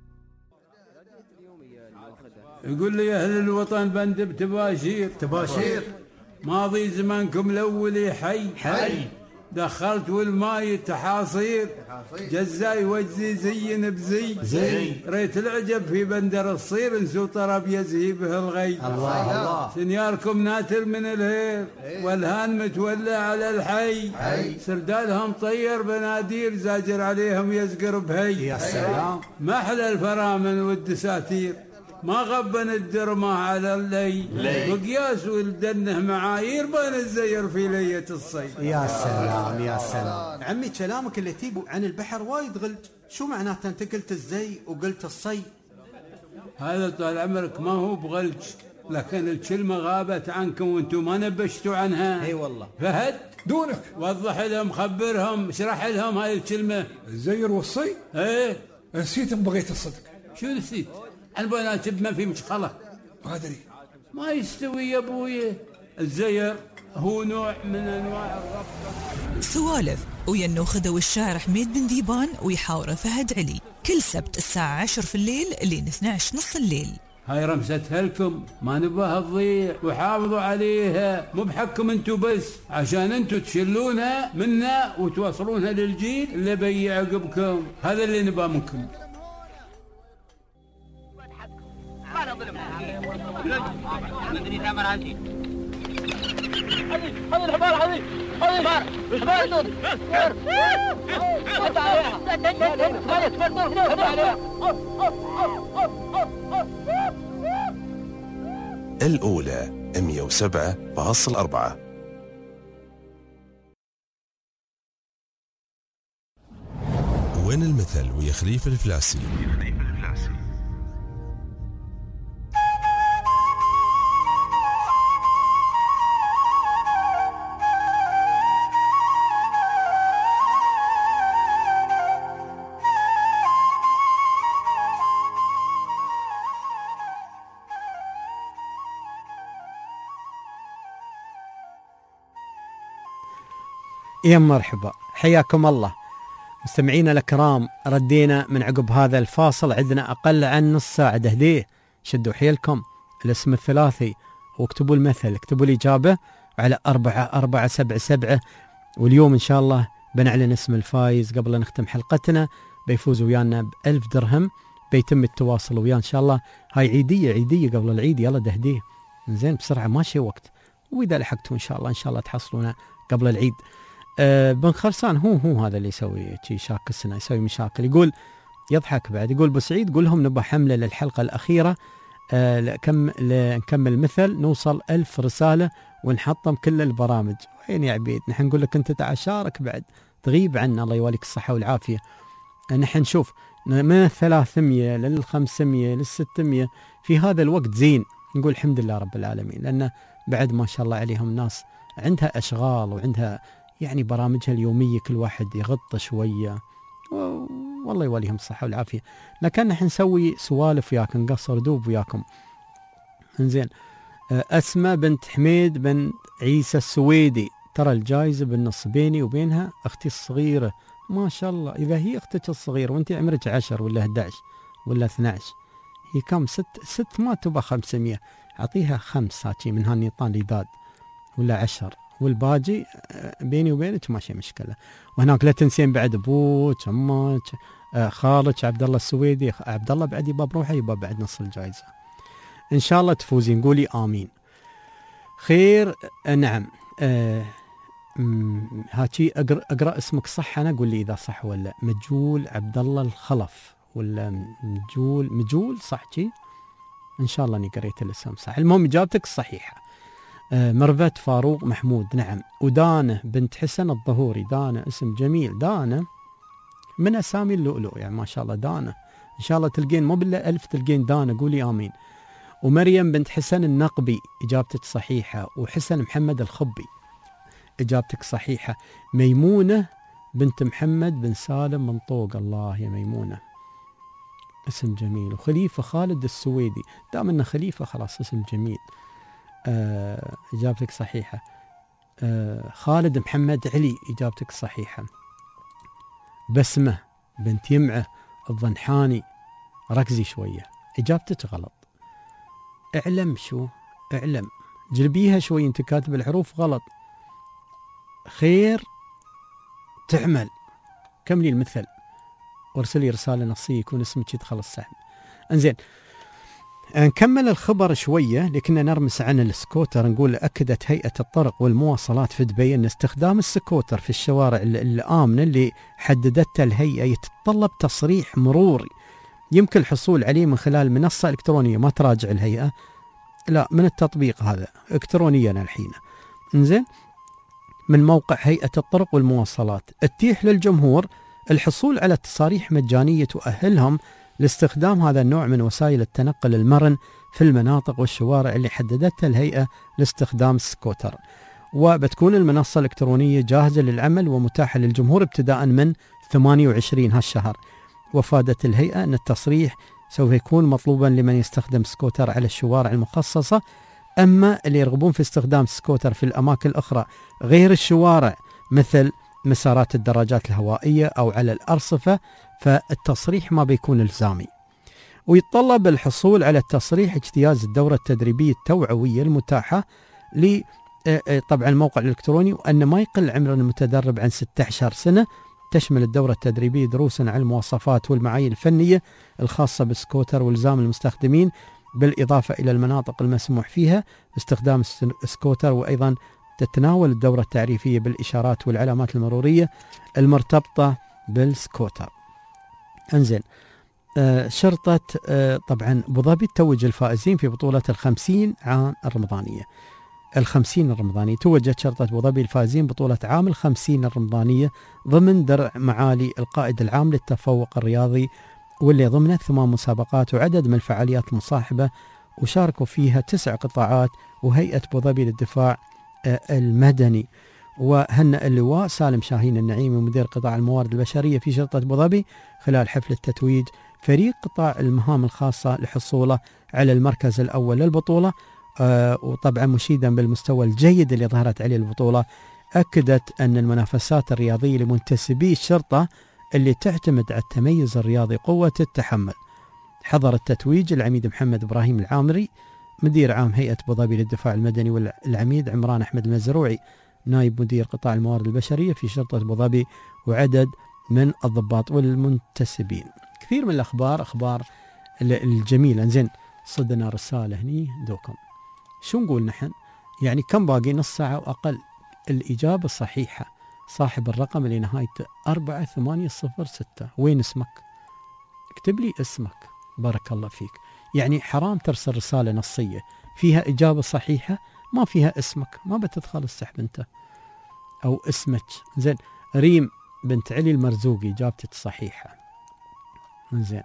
يقول لي أهل الوطن بندب تباشير تباشير ماضي زمانكم الأولي حي حي دخلت والماي تحاصير جزاي وجزي زين بزي زي ريت العجب في بندر الصير نسو طرب يزهي به الغي الله الله سنياركم ناتر من الهير والهان متولى على الحي حي سردالهم طير بنادير زاجر عليهم يزقر بهي يا سلام ما أحلى الفرامل والدساتير ما غبن الدرمة على اللي بقياس ولدنه معايير بين الزير في لية الصيد. يا سلام يا سلام عمي كلامك اللي تيبو عن البحر وايد غلج، شو معناته انت قلت الزي وقلت الصي؟ هذا طال عمرك ما هو بغلج، لكن الكلمة غابت عنكم وانتم ما نبشتوا عنها. اي والله. فهد دونك وضح لهم خبرهم اشرح لهم هاي الكلمة. الزير والصي؟ ايه نسيت بغيت الصدق. شو نسيت؟ البنات ما في مشخلة. ما ادري. ما يستوي يا ابوي. الزير هو نوع من انواع الربطة. سوالف ويا النوخذة والشاعر حميد بن ديبان ويحاوره فهد علي كل سبت الساعة عشر في الليل لين اثني عشر نص الليل. هاي رمستها لكم ما نباها تضيع وحافظوا عليها، مو بحقكم انتو بس، عشان انتو تشلونها منا وتوصلونها للجيل اللي بيجي عقبكم. هذا اللي نباه منكم. ما نظلم مدري ثمر عندي هذه هذه الحبار هذه هذه الحبار الحبار دود قطع عليها الأولى مئة وسبعة فاصلة أربعة. وين المثل ويا خليفة الفلاسي. يا مرحبا، حياكم الله مستمعينا الكرام. ردينا من عقب هذا الفاصل، عندنا أقل عن نص ساعة دهديه. شدوا حيلكم، الاسم الثلاثي واكتبوا المثل، اكتبوا الإجابة على أربعة أربعة سبعة سبعة. واليوم إن شاء الله بنعلن اسم الفايز قبل أن نختم حلقتنا، بيفوز ويانا بألف درهم. بيتم التواصل وياه إن شاء الله. هاي عيدية عيدية قبل العيد، يلا دهديه زين بسرعة ماشي وقت، وإذا لحقتوا إن شاء الله إن شاء الله تحصلونه قبل العيد. أه بن خرسان هو هو هذا اللي يسوي شي شاكسنا، يسوي مشاكل. يقول يضحك بعد، يقول بسعيد قول لهم نبغى حملة للحلقة الأخيرة، أه كم نكمل مثل نوصل ألف رسالة ونحطم كل البرامج. وين يا عبيد، نحن نقول لك أنت تعال شارك بعد، تغيب عنا الله يواليك الصحة والعافية. نحن نشوف من الثلاثمية للخمسمية للستمية في هذا الوقت زين، نقول الحمد لله رب العالمين، لأن بعد ما شاء الله عليهم ناس عندها أشغال وعندها يعني برامجها اليومية، كل واحد يغط شوية والله يوليهم الصحة والعافية. لكن نحن نسوي سوالف وياكم، نقصر دوب وياكم. انزين، أسماء بنت حميد بن عيسى السويدي، ترى الجائزة بالنص بيني وبينها أختي الصغيرة ما شاء الله. إذا هي أختك الصغيرة وأنت عمرك عشر ولا أحد عشر ولا اثني عشر، هي كم ست ست ما تبغى خمسمية، أعطيها خمس هاتي من هالنيطان لداد ولا عشر، والباجي بيني وبينك ماشي مشكله. وهناك لا تنسين بعد ابوك امك خالك عبد الله السويدي، عبد الله بعد يبى بروحه يبى بعد نص الجائزه ان شاء الله تفوزين، قولي امين. خير. نعم. آه هاتي اقرا اقرا اسمك صح، انا قول لي اذا صح ولا. مجول عبد الله الخلف ولا مجول مجول صح شي؟ ان شاء الله اني قريت الاسم صح. المهم اجابتك الصحيحه. آه مرفت فاروق محمود. نعم. ودانه بنت حسن الظهوري. دانه اسم جميل. دانه من اسامي اللؤلؤ يعني ما شاء الله. دانه ان شاء الله تلقين مو بالله الف تلقين دانه، قولي امين. ومريم بنت حسن النقبي اجابتك صحيحه. وحسن محمد الخبي اجابتك صحيحه. ميمونه بنت محمد بن سالم من طوق. الله يا ميمونه اسم جميل. وخليفه خالد السويدي. دام انه خليفه خلاص اسم جميل. آه اجابتك صحيحه. آه خالد محمد علي اجابتك صحيحه. بسمه بنت يمعه الضنحاني. ركزي شويه اجابتك غلط. اعلم شو اعلم جلبيها شوي، انت كاتب الحروف غلط. خير تعمل. كملي المثل وارسلي رسالة نصية يكون اسمك يدخل السحب. انزين نكمل الخبر شوية لكننا نرمس عن السكوتر. نقول أكدت هيئة الطرق والمواصلات في دبي أن استخدام السكوتر في الشوارع الآمنة اللي حددتها الهيئة يتطلب تصريح مروري يمكن الحصول عليه من خلال منصة إلكترونية. ما تراجع الهيئة، لا من التطبيق هذا إلكترونيا الحين. انزين من موقع هيئة الطرق والمواصلات تتيح للجمهور الحصول على تصاريح مجانية تؤهلهم لاستخدام هذا النوع من وسائل التنقل المرن في المناطق والشوارع اللي حددتها الهيئة لاستخدام السكوتر. وبتكون المنصة الإلكترونية جاهزة للعمل ومتاحة للجمهور ابتداء من ثمانية وعشرين هالشهر. وفادت الهيئة أن التصريح سوف يكون مطلوبا لمن يستخدم سكوتر على الشوارع المخصصة. أما اللي يرغبون في استخدام سكوتر في الأماكن الأخرى غير الشوارع مثل مسارات الدراجات الهوائية أو على الأرصفة فالتصريح ما بيكون إلزامي. ويتطلب الحصول على التصريح اجتياز الدورة التدريبية التوعوية المتاحة ل طبعا الموقع الإلكتروني، وأن ما يقل عمر المتدرب عن ستة عشر سنة. تشمل الدورة التدريبية دروسا عن المواصفات والمعايير الفنية الخاصة بالسكوتر والزام المستخدمين، بالإضافة إلى المناطق المسموح فيها استخدام السكوتر. وأيضا تتناول الدورة التعريفية بالإشارات والعلامات المرورية المرتبطة بالسكوتر. انزين آه شرطة آه طبعا أبو ظبي توج الفائزين في بطولة الخمسين عام الرمضانية. الخمسين الرمضانية توجت شرطة أبو ظبي الفائزين بطولة عام الخمسين الرمضانية ضمن درع معالي القائد العام للتفوق الرياضي، واللي ضمنت ثمان مسابقات وعدد من الفعاليات المصاحبة، وشاركوا فيها تسع قطاعات وهيئة أبو ظبي للدفاع المدني. وهنأ اللواء سالم شاهين النعيمي مدير قطاع الموارد البشرية في شرطة أبو ظبي خلال حفل التتويج فريق قطاع المهام الخاصة لحصوله على المركز الأول للبطولة. آه وطبعا مشيدا بالمستوى الجيد اللي ظهرت عليه البطولة، أكدت أن المنافسات الرياضية لمنتسبي الشرطة اللي تعتمد على التميز الرياضي قوة التحمل. حضر التتويج العميد محمد إبراهيم العامري مدير عام هيئة أبو ظبي للدفاع المدني، والعميد عمران أحمد المزروعي نائب مدير قطاع الموارد البشرية في شرطة أبو ظبي، وعدد من الضباط والمنتسبين. كثير من الأخبار أخبار الجميلة. انزين صدنا رسالة هني دوكم. شو نقول نحن؟ يعني كم باقي؟ نص ساعة وأقل. الإجابة الصحيحة صاحب الرقم اللي نهايته أربعة ثمانية صفر ستة. وين اسمك؟ اكتب لي اسمك بارك الله فيك. يعني حرام ترسل رسالة نصية فيها إجابة صحيحة ما فيها اسمك، ما بتدخل السحب أنت أو اسمك. زين ريم بنت علي المرزوقي إجابتك صحيحة. زين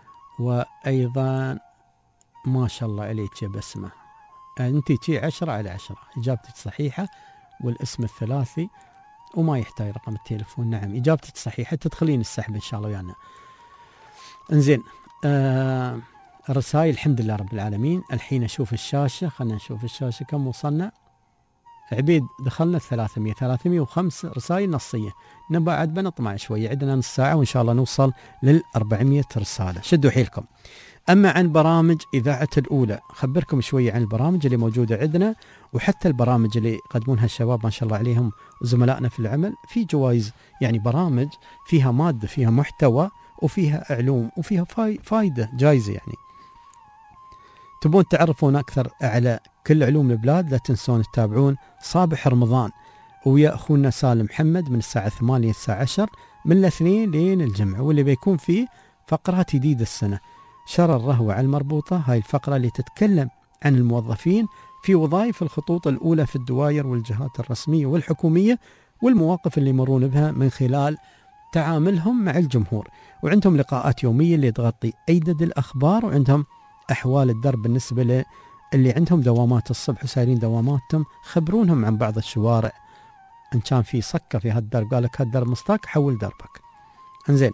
وأيضا ما شاء الله عليك يا بسمة، أنت شي عشرة على عشرة، إجابتك صحيحة والاسم الثلاثي وما يحتاج رقم التليفون. نعم إجابتك صحيحة، تدخلين السحب إن شاء الله ويانا. انزين آه رسائل الحمد لله رب العالمين. الحين أشوف الشاشة، خلنا نشوف الشاشة كم وصلنا. عبيد دخلنا ثلاثمية ثلاثمية وخمس رسائل نصية، نبعد بنطمع شوية، عندنا نص ساعة وإن شاء الله نوصل للأربعمية رسالة. شدوا حيلكم. أما عن برامج إذاعة الأولى خبركم شوية عن البرامج اللي موجودة عندنا، وحتى البرامج اللي يقدمونها الشباب ما شاء الله عليهم وزملائنا في العمل، في جوائز، يعني برامج فيها مادة فيها محتوى وفيها علوم وفيها فاي فايدة جايزة. يعني تبون تعرفون أكثر على كل علوم البلاد. لا تنسون تتابعون صابح رمضان ويا أخونا سالم محمد من الساعة ثمانية للساعة عشر من الاثنين لين الجمعة، واللي بيكون فيه فقرات جديدة السنة. شر الرهوة على المربوطة، هاي الفقرة اللي تتكلم عن الموظفين في وظائف الخطوط الأولى في الدوائر والجهات الرسمية والحكومية والمواقف اللي يمرون بها من خلال تعاملهم مع الجمهور. وعندهم لقاءات يومية اللي تغطي أيدد الأخبار، وعندهم أحوال الدرب بالنسبة اللي عندهم دوامات الصبح وسايرين دواماتهم، خبرونهم عن بعض الشوارع إن كان في صكة في هالدرب، قالك هالدرب مصطاك حول دربك. انزين،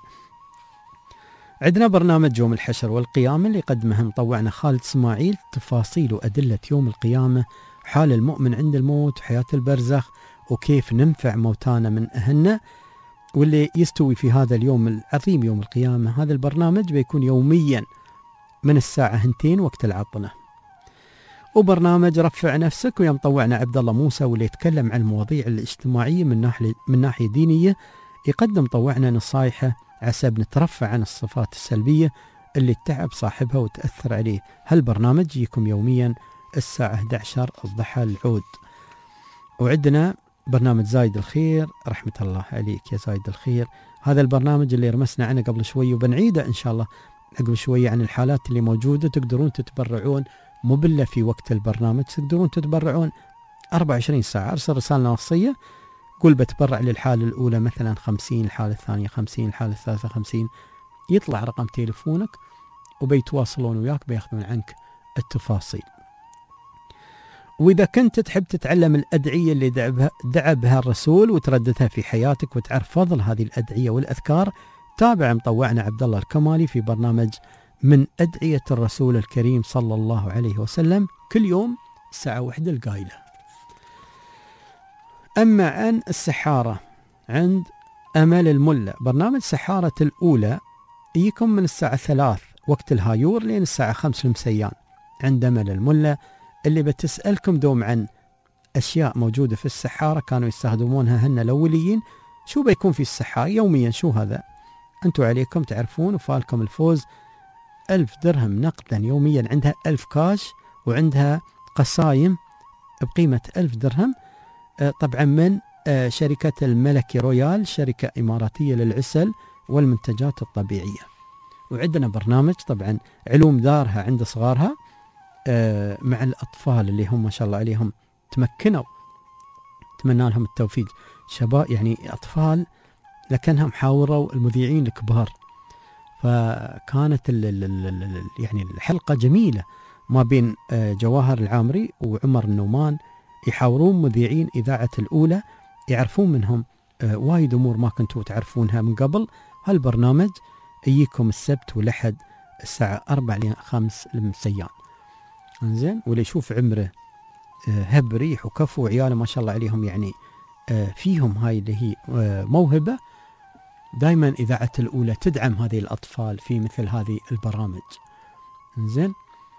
عندنا برنامج يوم الحشر والقيامة اللي قدمه مطوعنا خالد اسماعيل، تفاصيل وأدلة يوم القيامة، حال المؤمن عند الموت وحياة البرزخ وكيف ننفع موتانا من أهلنا، واللي يستوي في هذا اليوم العظيم يوم القيامة. هذا البرنامج بيكون يوميا من الساعة اثنتين وقت العطنة. وبرنامج رفع نفسك ويا مطوعنا عبد الله موسى، واللي يتكلم عن المواضيع الاجتماعية من ناحية من ناحية دينية، يقدم طوعنا نصايحه عسى نترفع عن الصفات السلبية اللي تتعب صاحبها وتأثر عليه. هالبرنامج يجيكم يوميا الساعة إحدى عشر الضحى العود. وعندنا برنامج زايد الخير، رحمة الله عليك يا زايد الخير. هذا البرنامج اللي رمسنا عنه قبل شوي وبنعيده إن شاء الله قبل شوي، عن الحالات اللي موجودة. تقدرون تتبرعون مو بالله في وقت البرنامج، تقدرون تتبرعون أربعة وعشرين ساعة. أرسل رسالة نصية قول بتبرع للحالة الأولى مثلا خمسين، الحالة الثانية خمسين، الحالة الثالثة خمسين، يطلع رقم تليفونك وبيتواصلون وياك بياخذون عنك التفاصيل. وإذا كنت تحب تتعلم الأدعية اللي دعا بها, دعا بها الرسول وترددها في حياتك وتعرف فضل هذه الأدعية والأذكار، تابع مطوعنا عبد الله الكمالي في برنامج من أدعية الرسول الكريم صلى الله عليه وسلم كل يوم الساعة واحدة القايلة. أما عن السحارة عند أمل الملة، برنامج سحارة الأولى يجيكم من الساعة ثلاث وقت الهايور لين الساعة خمس المسيان عند أمل الملة، اللي بتسألكم دوم عن أشياء موجودة في السحارة كانوا يستخدمونها هن الأوليين. شو بيكون في السحارة يوميا؟ شو هذا؟ أنتوا عليكم تعرفون، وفالكم الفوز ألف درهم نقدا يوميا. عندها ألف كاش وعندها قصايم بقيمة ألف درهم، طبعا من شركة الملكي رويال، شركة إماراتية للعسل والمنتجات الطبيعية. وعندنا برنامج طبعا علوم دارها عند صغارها مع الأطفال اللي هم ما شاء الله عليهم تمكنوا، اتمنى لهم التوفيق. شباب يعني أطفال لكنهم حاوروا المذيعين الكبار، فكانت ال ال يعني الحلقة جميلة ما بين جواهر العامري وعمر النومان، يحاورون مذيعين إذاعة الأولى، يعرفون منهم وايد أمور ما كنتوا تعرفونها من قبل. هالبرنامج يجيكم السبت والأحد الساعة أربعة إلى خمس المسيان. انزين، واللي يشوف عمره هب ريح وكفو وعياله ما شاء الله عليهم، يعني فيهم هاي اللي هي موهبة، دائما إذاعة الأولى تدعم هذه الأطفال في مثل هذه البرامج. انزين،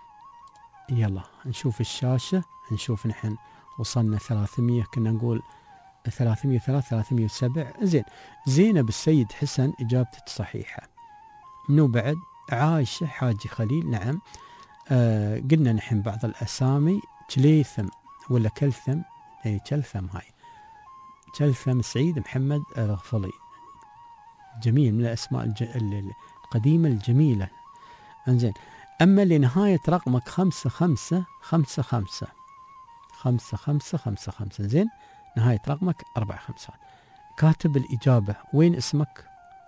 يلا نشوف الشاشة، نشوف نحن وصلنا ثلاثمية، كنا نقول ثلاثمية وثلاثة ثلاثمية وسبعة. زين، زينب السيد حسن إجابتك صحيحة. منو بعد؟ عايشة حاجي خليل، نعم. آه قلنا نحن بعض الأسامي، كليثم ولا كلثم، اي كلثم، هاي كلثم سعيد محمد الغفلي، جميل من الأسماء الج... القديمة الجميلة. انزين، أما لنهاية رقمك خمسة خمسة خمسة خمسة خمسة خمسة خمسة خمسة، زين، نهاية رقمك أربع خمسات. كاتب الإجابة، وين اسمك؟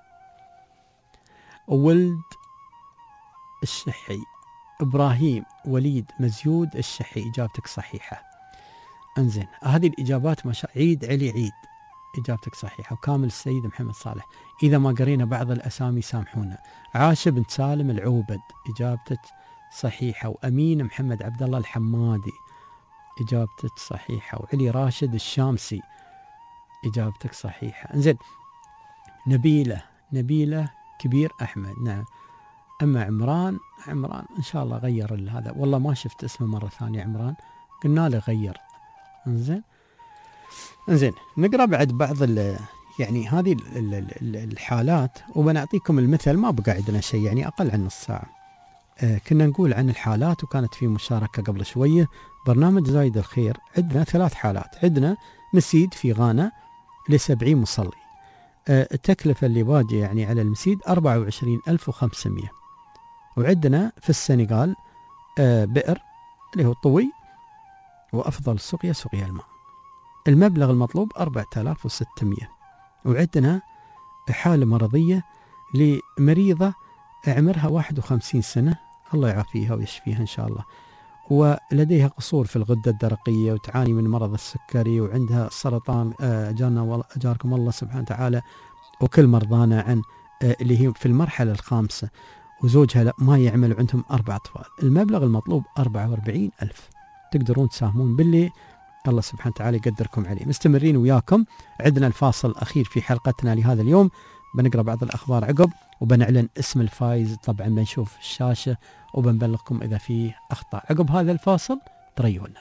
ولد الشحي، إبراهيم وليد مزيود الشحي، إجابتك صحيحة. انزين، هذه الإجابات ما شاء. عيد علي عيد، إجابتك صحيحة. وكامل السيد محمد صالح، إذا ما قرينا بعض الأسامي سامحونا. عاشة بنت سالم العوبد، إجابتك صحيحة. وأمين محمد عبد الله الحمادي، إجابتك صحيحة. وعلي راشد الشامسي، إجابتك صحيحة. انزين، نبيلة نبيلة كبير أحمد، نعم. أما عمران عمران إن شاء الله غير هذا، والله ما شفت اسمه مرة ثانية عمران، قلنا له غير. انزين انزين نقرأ بعد بعض يعني هذه الحالات، وبنعطيكم المثل، ما بقى عندنا شيء يعني أقل عن نص ساعة. آه كنا نقول عن الحالات وكانت في مشاركة قبل شوية برنامج زايد الخير. عندنا ثلاث حالات. عندنا مسيد في غانا لسبعين مصلي، آه التكلفة اللي باجي يعني على المسيد أربعة وعشرين ألف وخمسمية. وعندنا في السنغال آه بئر اللي هو طوي وأفضل سقيا سقيا الماء، المبلغ المطلوب أربعة آلاف وستمية. وعندنا حالة مرضية لمريضة عمرها واحد وخمسين سنة، الله يعافيها ويشفيها إن شاء الله، ولديها قصور في الغدة الدرقية وتعاني من مرض السكري وعندها السرطان. أجارنا أجاركم الله سبحانه وتعالى وكل مرضانا عن اللي هي في المرحلة الخامسة، وزوجها ما يعمل وعندهم أربع أطفال. المبلغ المطلوب أربعة وأربعين ألف. تقدرون تساهمون باللي الله سبحانه وتعالى يقدركم عليه. مستمرين وياكم، عندنا الفاصل الأخير في حلقتنا لهذا اليوم، بنقرأ بعض الأخبار عقب وبنعلن اسم الفائز. طبعا بنشوف الشاشة وبنبلغكم إذا في أخطاء. عقب هذا الفاصل تريونا.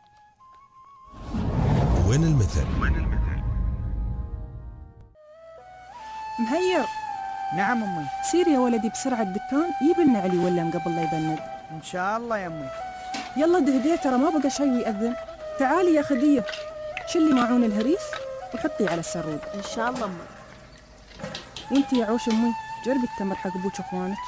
وين المثل؟ مهير. نعم أمي. سير يا ولدي بسرعة الدكان يجيب لنا علي ولا قبل لا يبند. إن شاء الله يا أمي. يلا دهديه ترى ما بقى شيء ويأذن. تعالي يا خدية شلي معون الهريس وحطي على السرود. إن شاء الله أمي. وانتي يا عوش أمي جربي التمر حق أبوك وأخوانك.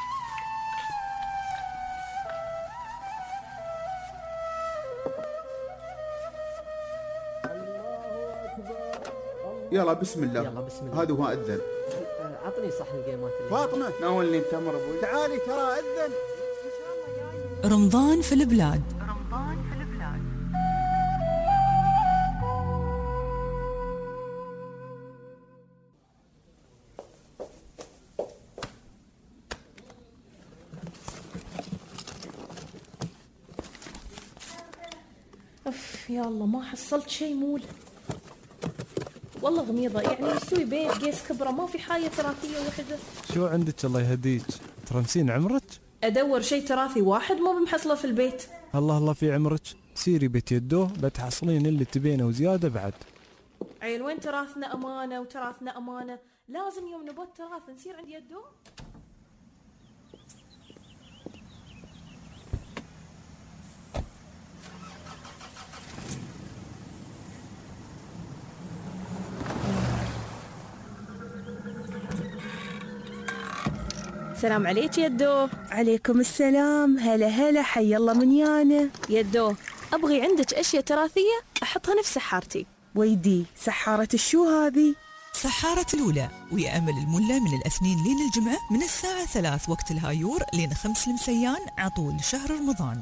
يلا بسم الله. يلا بسم الله. هذا هو أذن. عطني صحن القيمات. فاطمة ناولني التمر أبوي. تعالي ترى أذن. رمضان في البلاد. رمضان في البلاد. أف يا الله ما حصلت شيء مول. والله غميضة يعني نسوي بيت قيس كبرى ما في حاجة تراثية وحدة. شو عندك الله يهديك؟ ترمسين عمرك؟ أدور شيء تراثي واحد ما بمحصله في البيت. الله الله في عمرك، سيري بيت يدوه بتحصلين اللي تبينه وزيادة بعد. عيل وين تراثنا أمانة وتراثنا أمانة، لازم يوم نبات تراث نصير عند يدوه. السلام عليك يدو. عليكم السلام. هلا هلا حي الله من يانا. يدو أبغي عندك أشياء تراثية أحطها في سحارتي. ويدي سحارة الشو هذه؟ سحارة الأولى ويا أمل الملة من الاثنين لين الجمعة من الساعة ثلاث وقت الهايور لين خمس المسيان عطول شهر رمضان.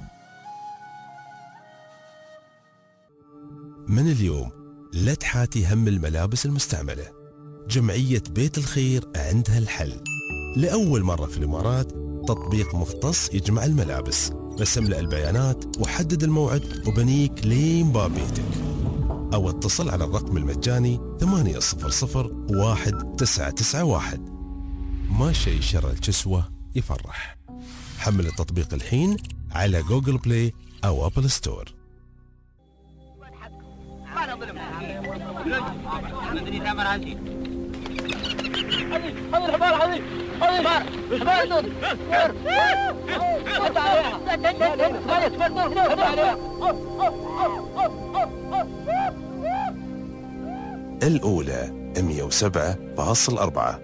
من اليوم لا تحاتي هم الملابس المستعملة. جمعية بيت الخير عندها الحل. لأول مرة في الإمارات تطبيق مختص يجمع الملابس. بس املأ البيانات وحدد الموعد وبنيك لين باب بيتك، أو اتصل على الرقم المجاني ثمانية صفر صفر واحد تسعة تسعة واحد. ما شيء شر الكسوة يفرح. حمل التطبيق الحين على جوجل بلاي أو أبل ستور. هذا الحمار هذه هذه الحمار الأولى مئة وسبعة فاصل أربعة.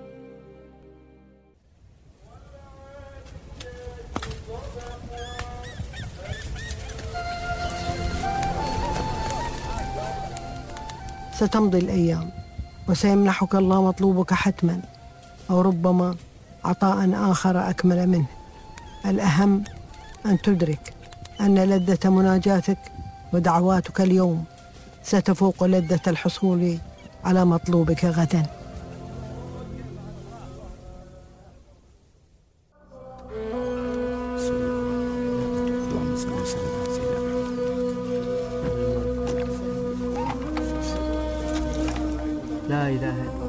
ستمضي الأيام وسيمنحك الله مطلوبك حتما، أو ربما عطاء آخر أكمل منه. الأهم أن تدرك أن لذة مناجاتك ودعواتك اليوم ستفوق لذة الحصول على مطلوبك غدا. لا إله إلا الله.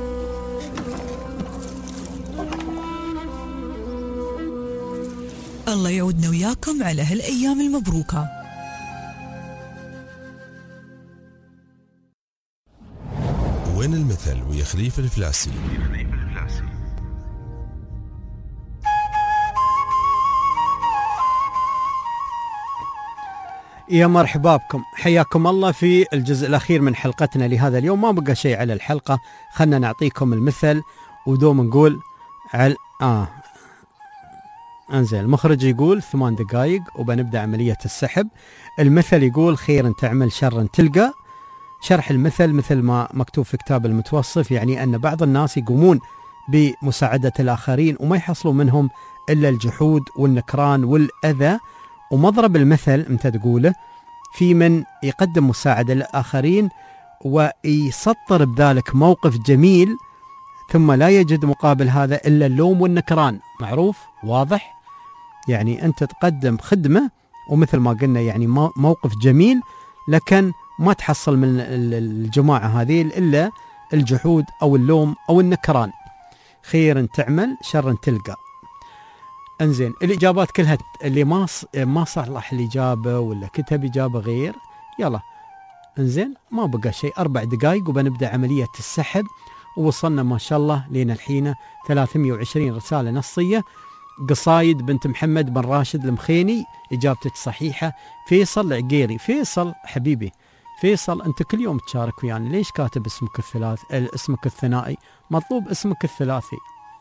الله يعودنا وياكم على هالأيام المبروكة. وين المثل ويا خليفة الفلاسي. يا مرحبا بكم، حياكم الله في الجزء الأخير من حلقتنا لهذا اليوم. ما بقى شيء على الحلقة، خلنا نعطيكم المثل ودوم نقول على آه انزين. المخرج يقول ثمان دقائق وبنبدأ عملية السحب. المثل يقول خيرا تعمل شرا تلقى. شرح المثل مثل ما مكتوب في كتاب المتوصف، يعني أن بعض الناس يقومون بمساعدة الآخرين وما يحصلوا منهم إلا الجحود والنكران والأذى. ومضرب المثل أنت تقوله في من يقدم مساعدة للآخرين ويسطر بذلك موقف جميل ثم لا يجد مقابل هذا إلا اللوم والنكران. معروف واضح؟ يعني أنت تقدم خدمة ومثل ما قلنا يعني موقف جميل، لكن ما تحصل من الجماعة هذه إلا الجحود أو اللوم أو النكران. خيرا تعمل شرا تلقى. انزين، الإجابات كلها اللي ما ما صلح الإجابة ولا كتب إجابة غير يلا. انزين، ما بقى شيء، أربع دقائق وبنبدأ عملية السحب. ووصلنا ما شاء الله لين الحين ثلاثمئة وعشرين رسالة نصية. قصايد بنت محمد بن راشد المخيني إجابتك صحيحة. فيصل العقيري، فيصل حبيبي فيصل أنت كل يوم تشارك ويانا، ليش كاتب اسمك الثلاث اسمك الثنائي؟ مطلوب اسمك الثلاثي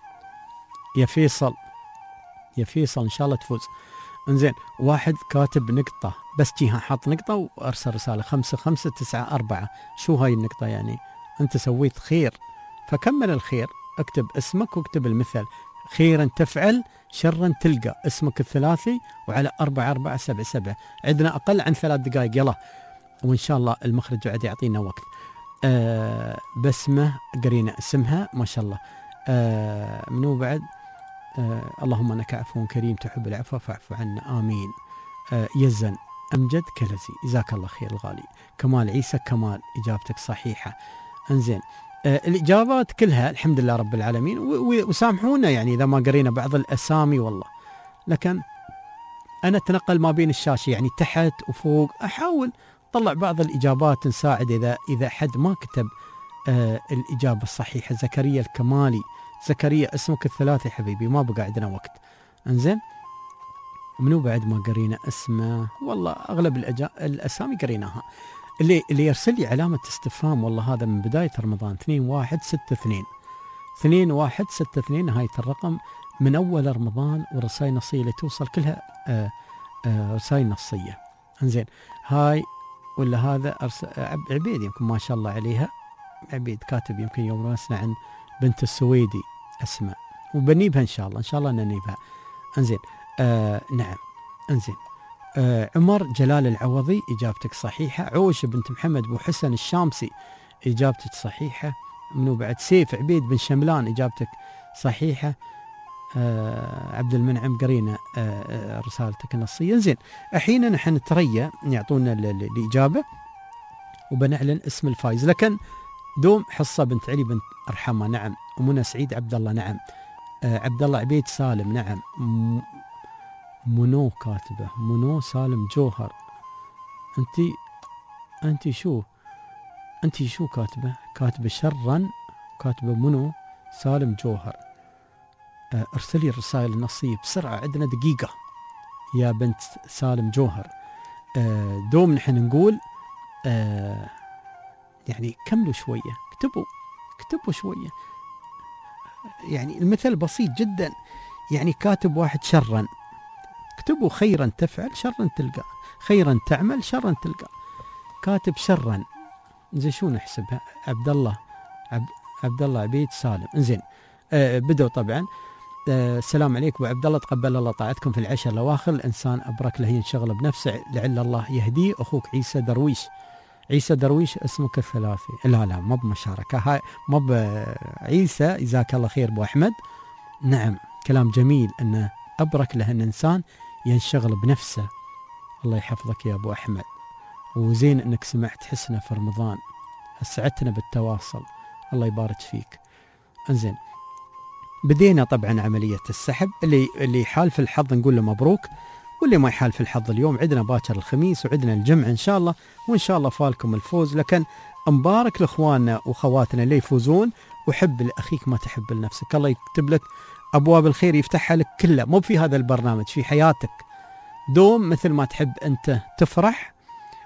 يا فيصل، يا فيصل إن شاء الله تفوز. انزين، واحد كاتب نقطة بس جيها حط نقطة وأرسل رسالة خمسة خمسة تسعة أربعة. شو هاي النقطة يعني؟ أنت سويت خير فكمل الخير، اكتب اسمك واكتب المثل. خيرا تفعل شرا تلقى، اسمك الثلاثي وعلى أربعة أربعة سبعة سبعة. عندنا أقل عن ثلاث دقائق يلا، وإن شاء الله المخرج بعد يعطينا وقت. آه بسمة قرينا اسمها ما شاء الله. آه منو بعد؟ آه اللهم انك عفو كريم تحب العفو فاعف عنا امين. آه يزن امجد كلزي، جزاك الله خير الغالي. كمال عيسى كمال، اجابتك صحيحه. انزين، آه الاجابات كلها الحمد لله رب العالمين. وسامحونا يعني اذا ما قرينا بعض الاسامي والله، لكن انا اتنقل ما بين الشاشه يعني تحت وفوق، احاول طلع بعض الاجابات نساعد اذا اذا حد ما كتب آه الاجابه الصحيحه. زكريا الكمالي، زكريا اسمك الثلاثي حبيبي، ما بقى عندنا وقت. انزين، منو بعد ما قرينا اسمه؟ والله اغلب الأجا... الاسامي قريناها. اللي اللي يرسل لي علامه استفهام والله هذا من بدايه رمضان اثنين واحد ستة اثنين اثنين واحد ستة اثنين نهايه الرقم من اول رمضان، والرسائل النصيه اللي توصل كلها آآ آآ رسائل نصيه. انزين، هاي ولا هذا أرس... عبيد يمكن ما شاء الله عليها، عبيد كاتب يمكن يوم راسنا عن بنت السويدي اسماء، وبنيبها ان شاء الله ان شاء الله ننيبها. انزين، آه نعم. انزين، آه عمر جلال العوضي اجابتك صحيحه. عوش بنت محمد بو حسن الشامسي اجابتك صحيحه. منو بعد؟ سيف عبيد بن شملان اجابتك صحيحه. آه عبد المنعم قرينا آه رسالتك النصيه. انزين، الحين نحن نتريا يعطونا الاجابه وبنعلن اسم الفايز، لكن دوم حصه بنت علي بنت ارحمها نعم. ومنى سعيد عبد الله نعم. آه عبد الله عبيد سالم نعم. منو كاتبه؟ منو سالم جوهر. انت انت شو انت شو كاتبه؟ كاتبه شرا، كاتبه منو سالم جوهر. آه ارسلي الرسائل النصيه بسرعه، عندنا دقيقه يا بنت سالم جوهر. آه دوم نحن نقول آه يعني كملوا شويه، اكتبوا اكتبوا شويه. يعني المثل بسيط جدا، يعني كاتب واحد شرا، اكتبوا خيرا تفعل شرا تلقى، خيرا تعمل شرا تلقى. كاتب شرا، زين شو نحسبها؟ عبد الله عبد عبد الله عبيد سالم. انزين، آه بدوا طبعا. آه السلام عليكم ابو عبد الله، تقبل الله طاعتكم في العشر الاواخر. الانسان ابرك له ينشغل بنفسه لعل الله يهديه. اخوك عيسى درويش. عيسى درويش اسمك الثلاثي. لا لا ما بمشاركه، هاي ما بعيسى. جزاك الله خير ابو احمد. نعم، كلام جميل انه ابرك له ان انسان ينشغل بنفسه. الله يحفظك يا ابو احمد، وزين انك سمعت حسنا في رمضان، اسعدتنا بالتواصل، الله يبارك فيك. انزين، بدينا طبعا عمليه السحب. اللي اللي حالف الحظ نقول له مبروك، واللي ما يحالف الحظ اليوم عندنا باكر الخميس وعندنا الجمعه ان شاء الله، وان شاء الله فالكم الفوز. لكن مبارك لاخواننا واخواتنا اللي يفوزون، وحب لاخيك ما تحب لنفسك. الله يكتب لك ابواب الخير يفتحها لك كلها، مو في هذا البرنامج، في حياتك. دوم مثل ما تحب انت تفرح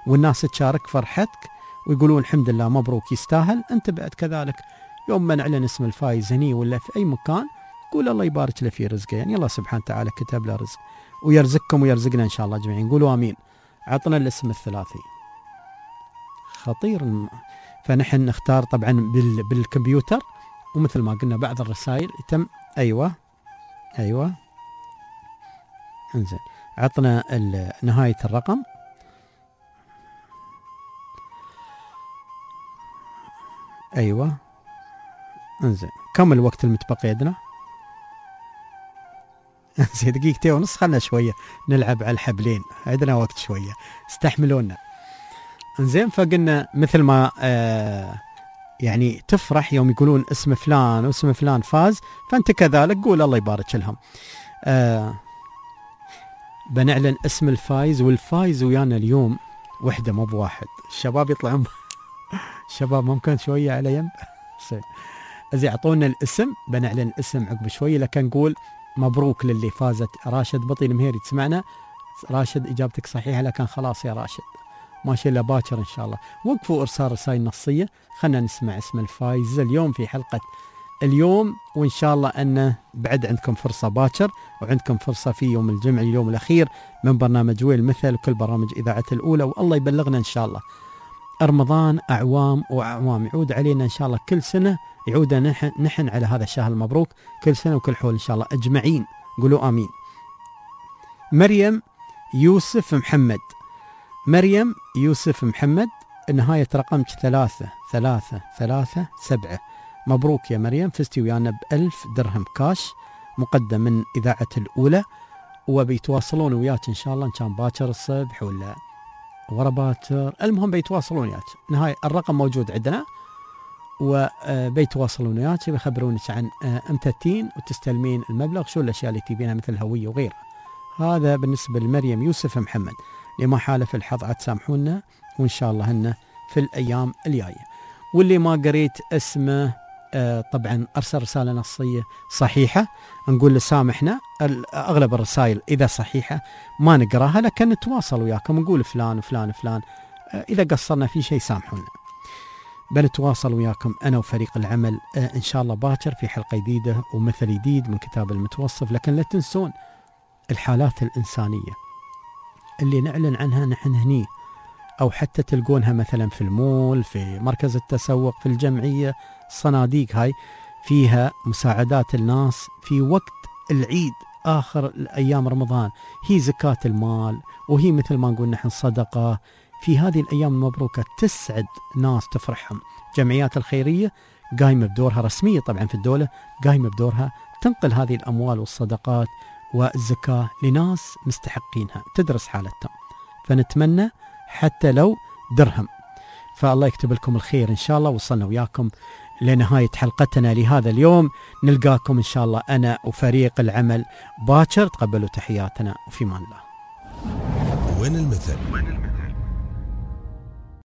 والناس تشارك فرحتك ويقولون الحمد لله مبروك يستاهل. أنت بعد كذلك يوم ما نعلن اسم الفايز هني ولا في أي مكان قول الله يبارك له في رزقه، يعني الله سبحانه وتعالى كتب له رزق ويرزقكم ويرزقنا إن شاء الله جميعين. قولوا آمين. عطنا الاسم الثلاثي خطير الم... فنحن نختار طبعا بال... بالكمبيوتر، ومثل ما قلنا بعض الرسائل يتم. أيوة أيوة انزين عطنا ال... نهاية الرقم. أيوة انزين كم الوقت المتبقي عندنا؟ انزين دقيقتين ونص، خلنا شوية نلعب على الحبلين، عندنا وقت شوية استحملونا. انزين فقلنا مثل ما آه يعني تفرح يوم يقولون اسم فلان واسم فلان فاز، فأنت كذلك قول الله يبارك لهم. آه بنعلن اسم الفايز، والفايز ويانا اليوم وحدة مو بواحد. الشباب يطلعون الشباب ممكن شوية على يم زي اعطونا الاسم، بنعلن الاسم عقب شوية، لكن نقول مبروك للي فازت. راشد بطي المهيري تسمعنا؟ راشد اجابتك صحيحة، لكن خلاص يا راشد ماشي الا باكر ان شاء الله. وقفوا ارسال رسائل نصية، خلنا نسمع اسم الفايز اليوم في حلقة اليوم، وان شاء الله ان بعد عندكم فرصة باكر، وعندكم فرصة في يوم الجمعة اليوم الاخير من برنامج ويل مثل وكل برامج اذاعة الاولى، والله يبلغنا ان شاء الله. رمضان اعوام واعوام يعود علينا ان شاء الله كل سنة، يعود نحن, نحن على هذا الشهر المبروك كل سنة وكل حول ان شاء الله اجمعين. قولوا امين. مريم يوسف محمد، مريم يوسف محمد، نهاية رقمك ثلاثة ثلاثة ثلاثة سبعة. مبروك يا مريم، فزتي ويانا بألف درهم كاش مقدم من إذاعة الأولى، وبيتواصلون وياك إن شاء الله، إن كان باكر الصبح ولا ورا باكر، المهم بيتواصلون وياك. نهاية الرقم موجود عندنا، وبيتواصلون وياك بيخبرونك عن امتى تين وتستلمين المبلغ، شو الأشياء اللي تبينها مثل الهوية وغيرها. هذا بالنسبة لمريم يوسف محمد. لما حالف الحظ عاد سامحونا، وإن شاء الله هن في الأيام الجاية. واللي ما قريت اسمه آه طبعا أرسل رسالة نصية صحيحة، نقول له سامحنا. أغلب الرسائل إذا صحيحة ما نقراها، لكن نتواصل وياكم نقول فلان وفلان وفلان. آه إذا قصرنا في شيء سامحونا. بنتواصل وياكم أنا وفريق العمل آه إن شاء الله باكر في حلقة جديدة ومثل جديد من كتاب المتوصف. لكن لا تنسون الحالات الإنسانية اللي نعلن عنها نحن هني، أو حتى تلقونها مثلا في المول، في مركز التسوق، في الجمعية، صناديق هاي فيها مساعدات الناس في وقت العيد آخر أيام رمضان. هي زكاة المال، وهي مثل ما نقول نحن صدقة في هذه الأيام المبروكة، تسعد ناس تفرحهم. جمعيات الخيرية قايمة بدورها رسمية طبعا في الدولة، قايمة بدورها تنقل هذه الأموال والصدقات والزكاة لناس مستحقينها، تدرس حالتهم. فنتمنى حتى لو درهم. فالله يكتب لكم الخير إن شاء الله. وصلنا وياكم لنهاية حلقتنا لهذا اليوم، نلقاكم إن شاء الله أنا وفريق العمل باكر. تقبلوا تحياتنا وفي مان الله. وين المثل؟